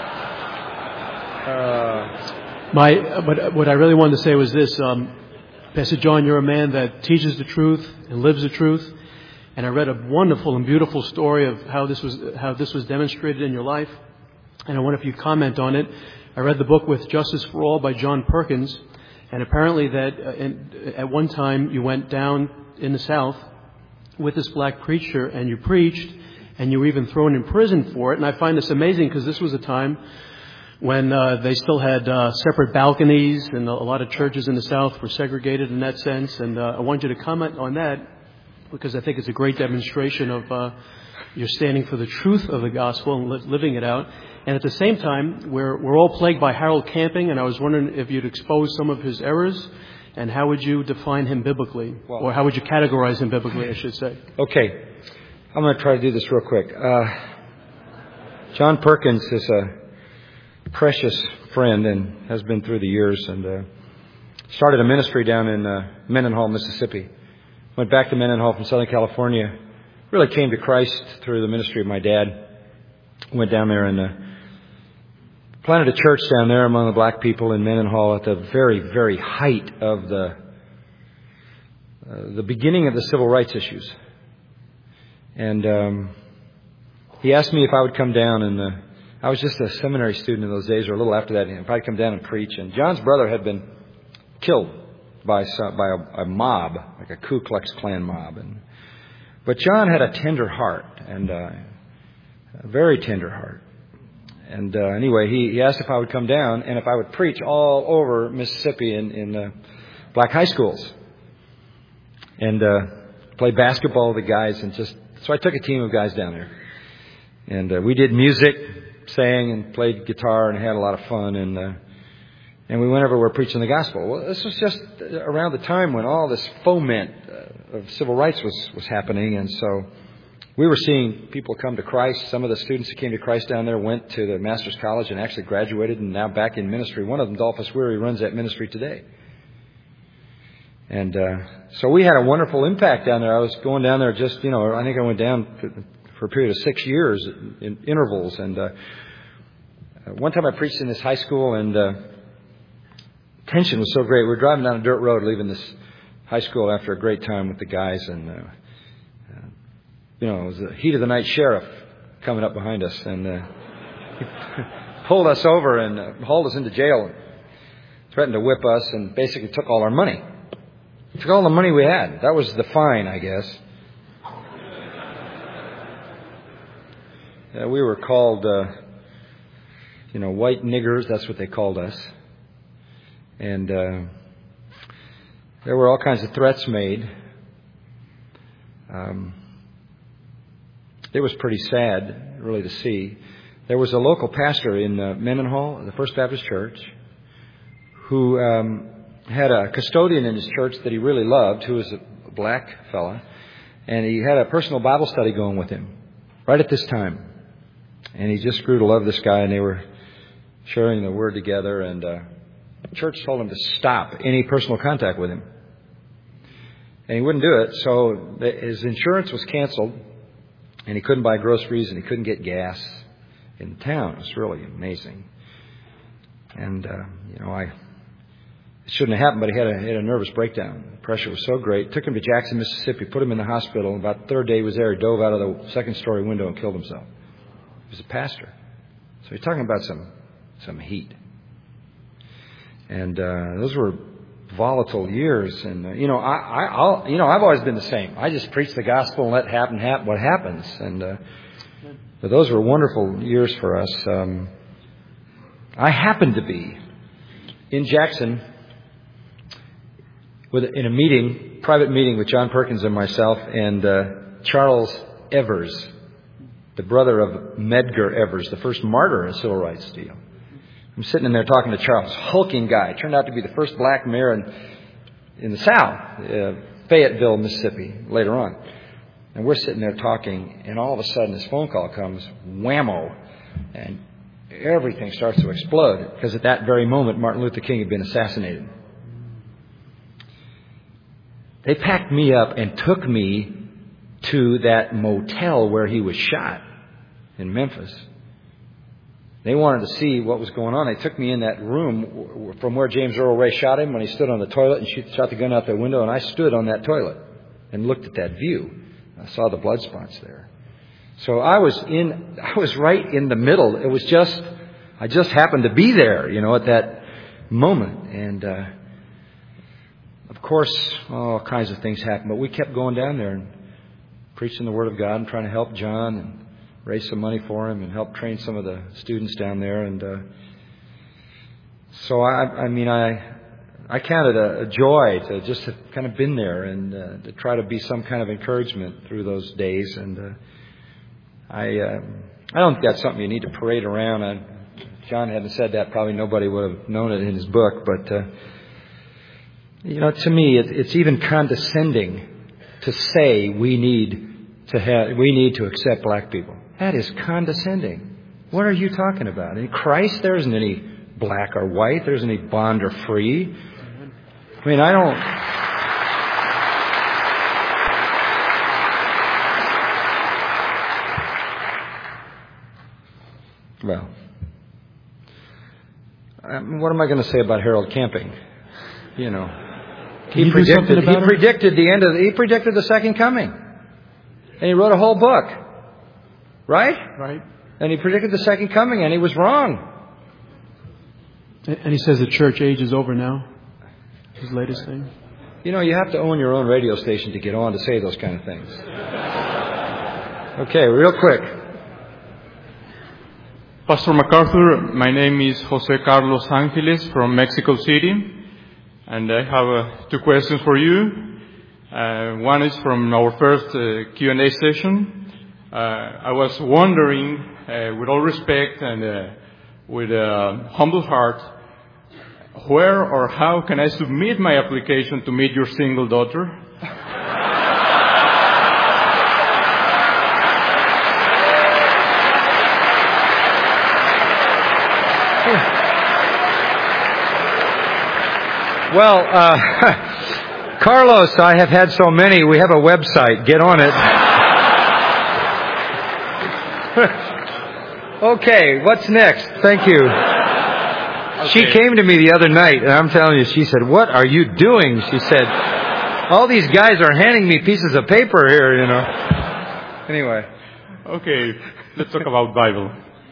Uh, My, what, what I really wanted to say was this. Um, Pastor John, you're a man that teaches the truth and lives the truth. And I read a wonderful and beautiful story of how this was how this was demonstrated in your life. And I wonder if you comment on it. I read the book With Justice for All by John Perkins. And apparently that uh, in, at one time you went down in the South with this black preacher and you preached and you were even thrown in prison for it. And I find this amazing because this was a time when uh, they still had uh, separate balconies and a lot of churches in the South were segregated in that sense. And uh, I want you to comment on that because I think it's a great demonstration of uh, your standing for the truth of the gospel and li- living it out. And at the same time, we're, we're all plagued by Harold Camping, and I was wondering if you'd expose some of his errors, and how would you define him biblically? Well, or how would you categorize him biblically, I should say? Okay. I'm going to try to do this real quick. Uh, John Perkins is a precious friend and has been through the years, and uh, started a ministry down in uh, Mendenhall, Mississippi. Went back to Mendenhall from Southern California. Really came to Christ through the ministry of my dad. Went down there and uh, planted a church down there among the black people in Mendenhall at the very, very height of the uh, the beginning of the civil rights issues. And um, he asked me if I would come down, and uh, I was just a seminary student in those days, or a little after that, and if I'd come down and preach. And John's brother had been killed by some, by a, a mob, like a Ku Klux Klan mob. And but John had a tender heart, and uh, a very tender heart. And uh, anyway, he, he asked if I would come down and if I would preach all over Mississippi in, in uh, black high schools. And uh, play basketball with the guys. And just so I took a team of guys down there. And uh, we did music, sang and played guitar and had a lot of fun. And uh, and we went everywhere preaching the gospel. Well, this was just around the time when all this foment uh, of civil rights was, was happening. And so we were seeing people come to Christ. Some of the students who came to Christ down there went to the Master's College and actually graduated and now back in ministry. One of them, Dolphus Weary, runs that ministry today. And uh, so we had a wonderful impact down there. I was going down there just, you know, I think I went down for a period of six years in intervals. And uh, one time I preached in this high school, and uh, tension was so great. We were driving down a dirt road leaving this high school after a great time with the guys, and uh, you know, it was the heat of the night sheriff coming up behind us, and uh, he pulled us over and uh, hauled us into jail, and threatened to whip us, and basically took all our money. Took all the money we had. That was the fine, I guess. Yeah, we were called, uh, you know, white niggers. That's what they called us. And uh, there were all kinds of threats made. Um, it was pretty sad, really, to see. There was a local pastor in uh, Mendenhall, the First Baptist Church, who um, had a custodian in his church that he really loved, who was a black fella, and he had a personal Bible study going with him right at this time. And he just grew to love this guy, and they were sharing the Word together, and uh, the church told him to stop any personal contact with him. And he wouldn't do it, so the, his insurance was canceled, and he couldn't buy groceries, and he couldn't get gas in town. It was really amazing. And, uh, you know, I... It shouldn't have happened, but he had a, he had a nervous breakdown. The pressure was so great. Took him to Jackson, Mississippi, put him in the hospital. About the third day he was there, he dove out of the second-story window and killed himself. He was a pastor. So you're talking about some some heat. And uh, those were volatile years. And, uh, you know, I, I, I'll, you know, I've always been the same. I just preach the gospel and let happen, happen what happens. And uh, but those were wonderful years for us. Um, I happened to be in Jackson with in a meeting, private meeting with John Perkins and myself and uh, Charles Evers, the brother of Medgar Evers, the first martyr in the civil rights deal. I'm sitting in there talking to Charles, hulking guy, turned out to be the first black mayor in, in the South, uh, Fayetteville, Mississippi, later on. And we're sitting there talking, and all of a sudden this phone call comes, whammo, and everything starts to explode, because at that very moment Martin Luther King had been assassinated. They packed me up and took me to that motel where he was shot in Memphis. They wanted to see what was going on. They took me in that room from where James Earl Ray shot him when he stood on the toilet and shoot, shot the gun out the window. And I stood on that toilet and looked at that view. I saw the blood spots there. So I was in, I was right in the middle. It was just, I just happened to be there, you know, at that moment. And, uh, of course, all kinds of things happened. But we kept going down there and preaching the Word of God and trying to help John and raise some money for him and help train some of the students down there. And uh, so, I, I mean, I I counted a, a joy to just have kind of been there and uh, to try to be some kind of encouragement through those days. And uh, I uh, I don't think that's something you need to parade around. I, if John hadn't said that, probably nobody would have known it in his book. But, uh, you know, to me, it, it's even condescending to say we need to have, we need to accept black people. That is condescending. What are you talking about? In Christ, there isn't any black or white. There isn't any bond or free. I mean, I don't... Well, um, what am I going to say about Harold Camping? You know, he predicted, he predicted the end of the, he predicted the second coming. And he wrote a whole book. Right? Right. And he predicted the second coming, and he was wrong. And he says the church age is over now. His latest thing. You know, you have to own your own radio station to get on to say those kind of things. Okay, real quick. Pastor MacArthur, my name is Jose Carlos Angeles from Mexico City. And I have uh, two questions for you. Uh, one is from our first uh, Q and A session. Uh, I was wondering, uh, with all respect and uh, with a humble heart, where or how can I submit my application to meet your single daughter? Well, uh, Carlos, I have had so many. We have a website. Get on it. Okay, what's next? Thank you. Okay. She came to me the other night, and I'm telling you, she said, "What are you doing?" She said, "All these guys are handing me pieces of paper here, you know." Anyway. Okay, let's talk about Bible.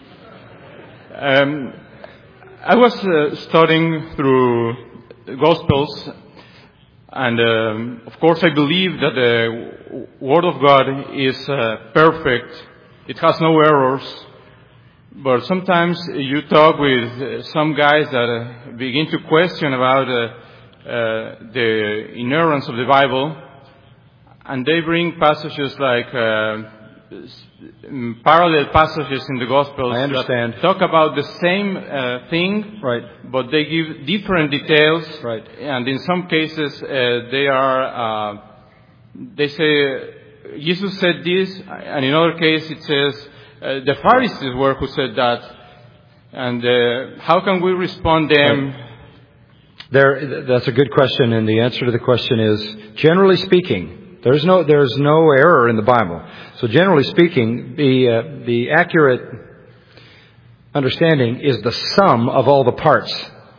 Um, I was uh, studying through the Gospels, and um, of course I believe that the Word of God is uh, perfect. It has no errors. But sometimes you talk with some guys that uh, begin to question about uh, uh, the inerrance of the Bible, and they bring passages like uh, parallel passages in the Gospels I understand. that talk about the same uh, thing, right? But they give different details, right? And in some cases, uh, they are uh, they say Jesus said this, and in other case it says. Uh, the Pharisees were who said that, and uh, how can we respond them? There, that's a good question, and the answer to the question is, generally speaking, there's no there's no error in the Bible. So generally speaking, the uh, the accurate understanding is the sum of all the parts.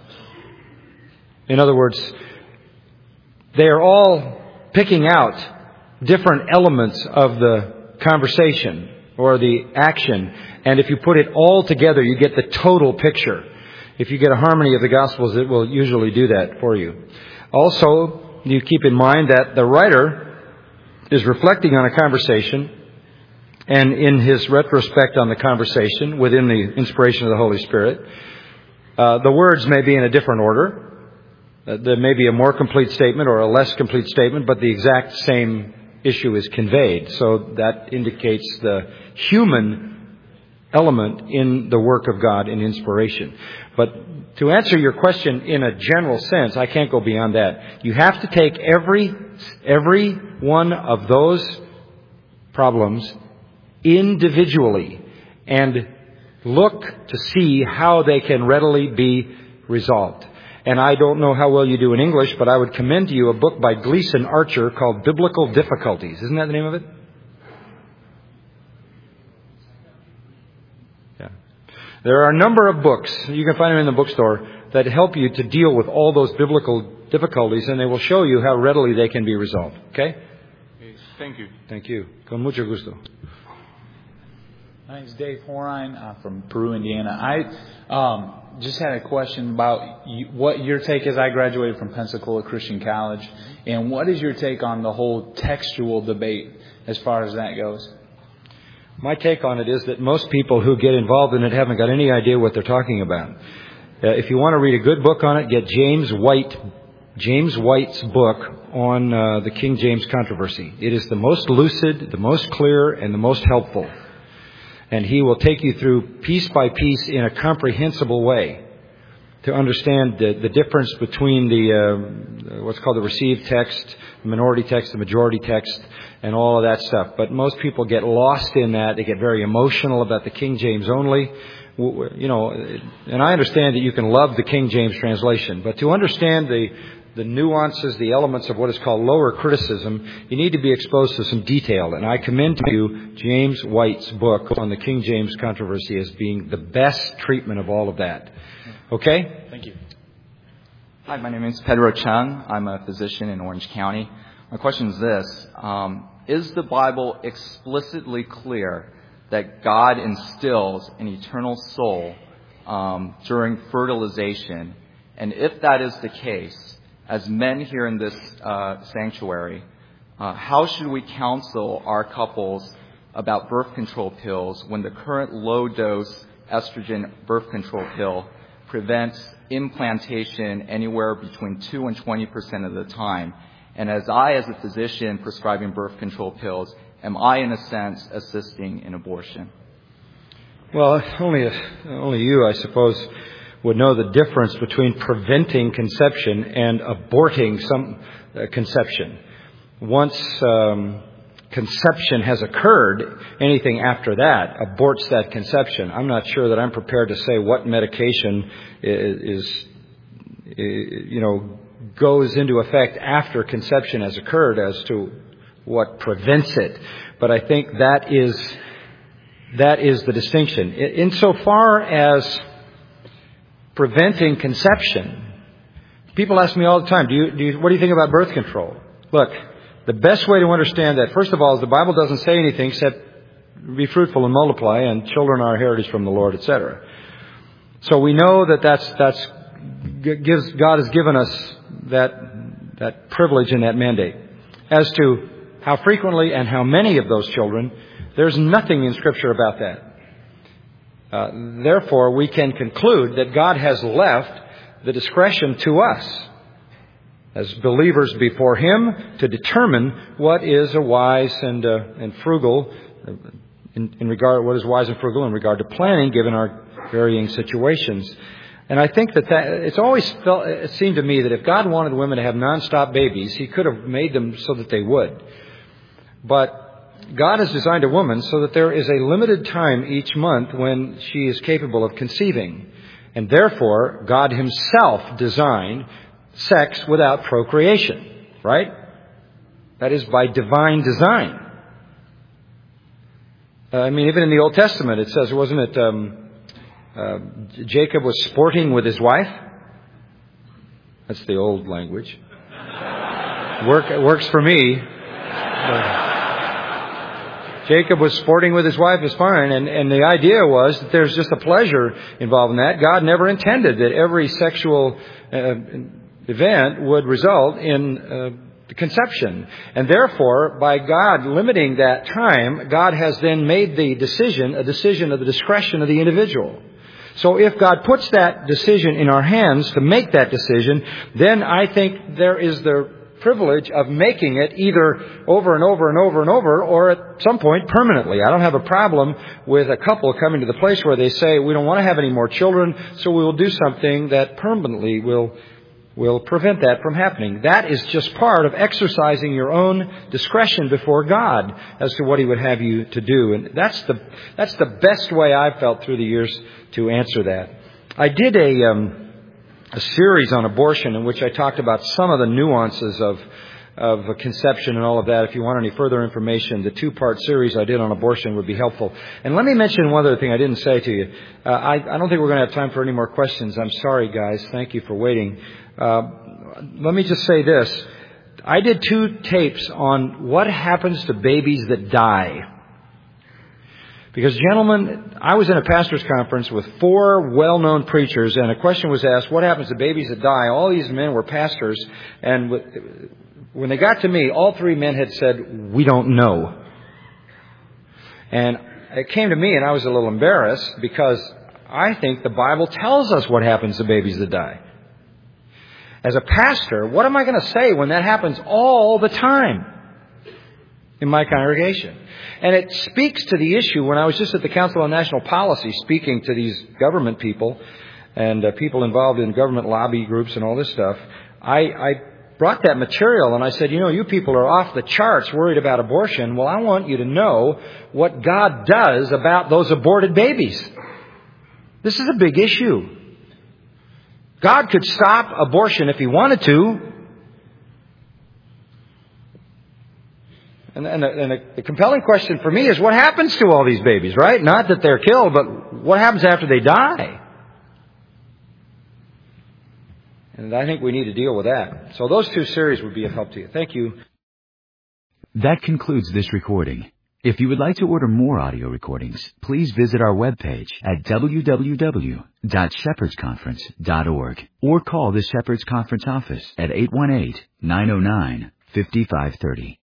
In other words, they are all picking out different elements of the conversation or the action, and if you put it all together, you get the total picture. If you get a harmony of the Gospels, it will usually do that for you. Also, you keep in mind that the writer is reflecting on a conversation, and in his retrospect on the conversation, within the inspiration of the Holy Spirit, uh, the words may be in a different order. Uh, there may be a more complete statement or a less complete statement, but the exact same issue is conveyed. So that indicates the human element in the work of God in inspiration. But to answer your question in a general sense, I can't go beyond that. You have to take every every one of those problems individually and look to see how they can readily be resolved. And I don't know how well you do in English, but I would commend to you a book by Gleason Archer called Biblical Difficulties. Isn't that the name of it? Yeah. There are a number of books, you can find them in the bookstore, that help you to deal with all those biblical difficulties, and they will show you how readily they can be resolved. Okay? Thank you. Thank you. Con mucho gusto. My name's Dave Horine. I'm from Peru, Indiana. I um, just had a question about you, what your take is. I graduated from Pensacola Christian College, and what is your take on the whole textual debate as far as that goes? My take on it is that most people who get involved in it haven't got any idea what they're talking about. Uh, if you want to read a good book on it, get James White, James White's book on uh, the King James controversy. It is the most lucid, the most clear, and the most helpful. And he will take you through piece by piece in a comprehensible way to understand the, the difference between the uh, what's called the received text, the minority text, the majority text, and all of that stuff. But most people get lost in that. They get very emotional about the King James only. You know, and I understand that you can love the King James translation, but to understand the the nuances, the elements of what is called lower criticism, you need to be exposed to some detail. And I commend to you James White's book on the King James controversy as being the best treatment of all of that. Okay? Thank you. Hi, my name is Pedro Chung. I'm a physician in Orange County. My question is this. Um, is the Bible explicitly clear that God instills an eternal soul um, during fertilization? And if that is the case, as men here in this uh, sanctuary, uh, how should we counsel our couples about birth control pills when the current low-dose estrogen birth control pill prevents implantation anywhere between two and twenty percent of the time? And as I, as a physician prescribing birth control pills, am I, in a sense, assisting in abortion? Well, only only you, I suppose, would know the difference between preventing conception and aborting some uh, conception. Once um, conception has occurred, anything after that aborts that conception. I'm not sure that I'm prepared to say what medication is, is you know, goes into effect after conception has occurred as to what prevents it. But I think that is that is the distinction. Insofar as preventing conception, people ask me all the time, do you, do you, what do you think about birth control? Look, the best way to understand that, first of all, is the Bible doesn't say anything except be fruitful and multiply, and children are a heritage from the Lord, et cetera. So we know that that's that's gives God has given us that that privilege and that mandate. As to how frequently and how many of those children, there's nothing in Scripture about that. Uh, therefore, we can conclude that God has left the discretion to us as believers before Him to determine what is a wise and uh, and frugal in, in regard what is wise and frugal in regard to planning, given our varying situations. And I think that, that it's always felt, it seemed to me that if God wanted women to have nonstop babies, He could have made them so that they would. But God has designed a woman so that there is a limited time each month when she is capable of conceiving. And therefore, God Himself designed sex without procreation. Right? That is by divine design. Uh, I mean, even in the Old Testament, it says, wasn't it, um, uh, Jacob was sporting with his wife? That's the old language. Work, it works for me. But Jacob was sporting with his wife is fine, and, and the idea was that there's just a pleasure involved in that. God never intended that every sexual uh, event would result in uh, conception. And therefore, by God limiting that time, God has then made the decision a decision of the discretion of the individual. So if God puts that decision in our hands to make that decision, then I think there is the privilege of making it either over and over and over and over, or at some point permanently. I don't have a problem with a couple coming to the place where they say, we don't want to have any more children, so we will do something that permanently will will prevent that from happening. That is just part of exercising your own discretion before God as to what He would have you to do. And that's the that's the best way I've felt through the years to answer that. I did a um, a series on abortion in which I talked about some of the nuances of of conception and all of that. If you want any further information, the two-part series I did on abortion would be helpful. And let me mention one other thing I didn't say to you. Uh, I, I don't think we're going to have time for any more questions. I'm sorry, guys. Thank you for waiting. Uh, let me just say this. I did two tapes on what happens to babies that die. Because, gentlemen, I was in a pastor's conference with four well-known preachers, and a question was asked, what happens to babies that die? All these men were pastors, and when they got to me, all three men had said, we don't know. And it came to me, and I was a little embarrassed, because I think the Bible tells us what happens to babies that die. As a pastor, what am I going to say when that happens all the time in my congregation? And it speaks to the issue when I was just at the Council on National Policy speaking to these government people and uh, people involved in government lobby groups and all this stuff. I, I brought that material and I said, you know, you people are off the charts worried about abortion. Well, I want you to know what God does about those aborted babies. This is a big issue. God could stop abortion if He wanted to. And, and, the, and the, the compelling question for me is, what happens to all these babies, right? Not that they're killed, but what happens after they die? And I think we need to deal with that. So those two series would be of help to you. Thank you. That concludes this recording. If you would like to order more audio recordings, please visit our webpage at w w w dot shepherds conference dot org or call the Shepherds Conference office at eight one eight, nine oh nine, five five three oh.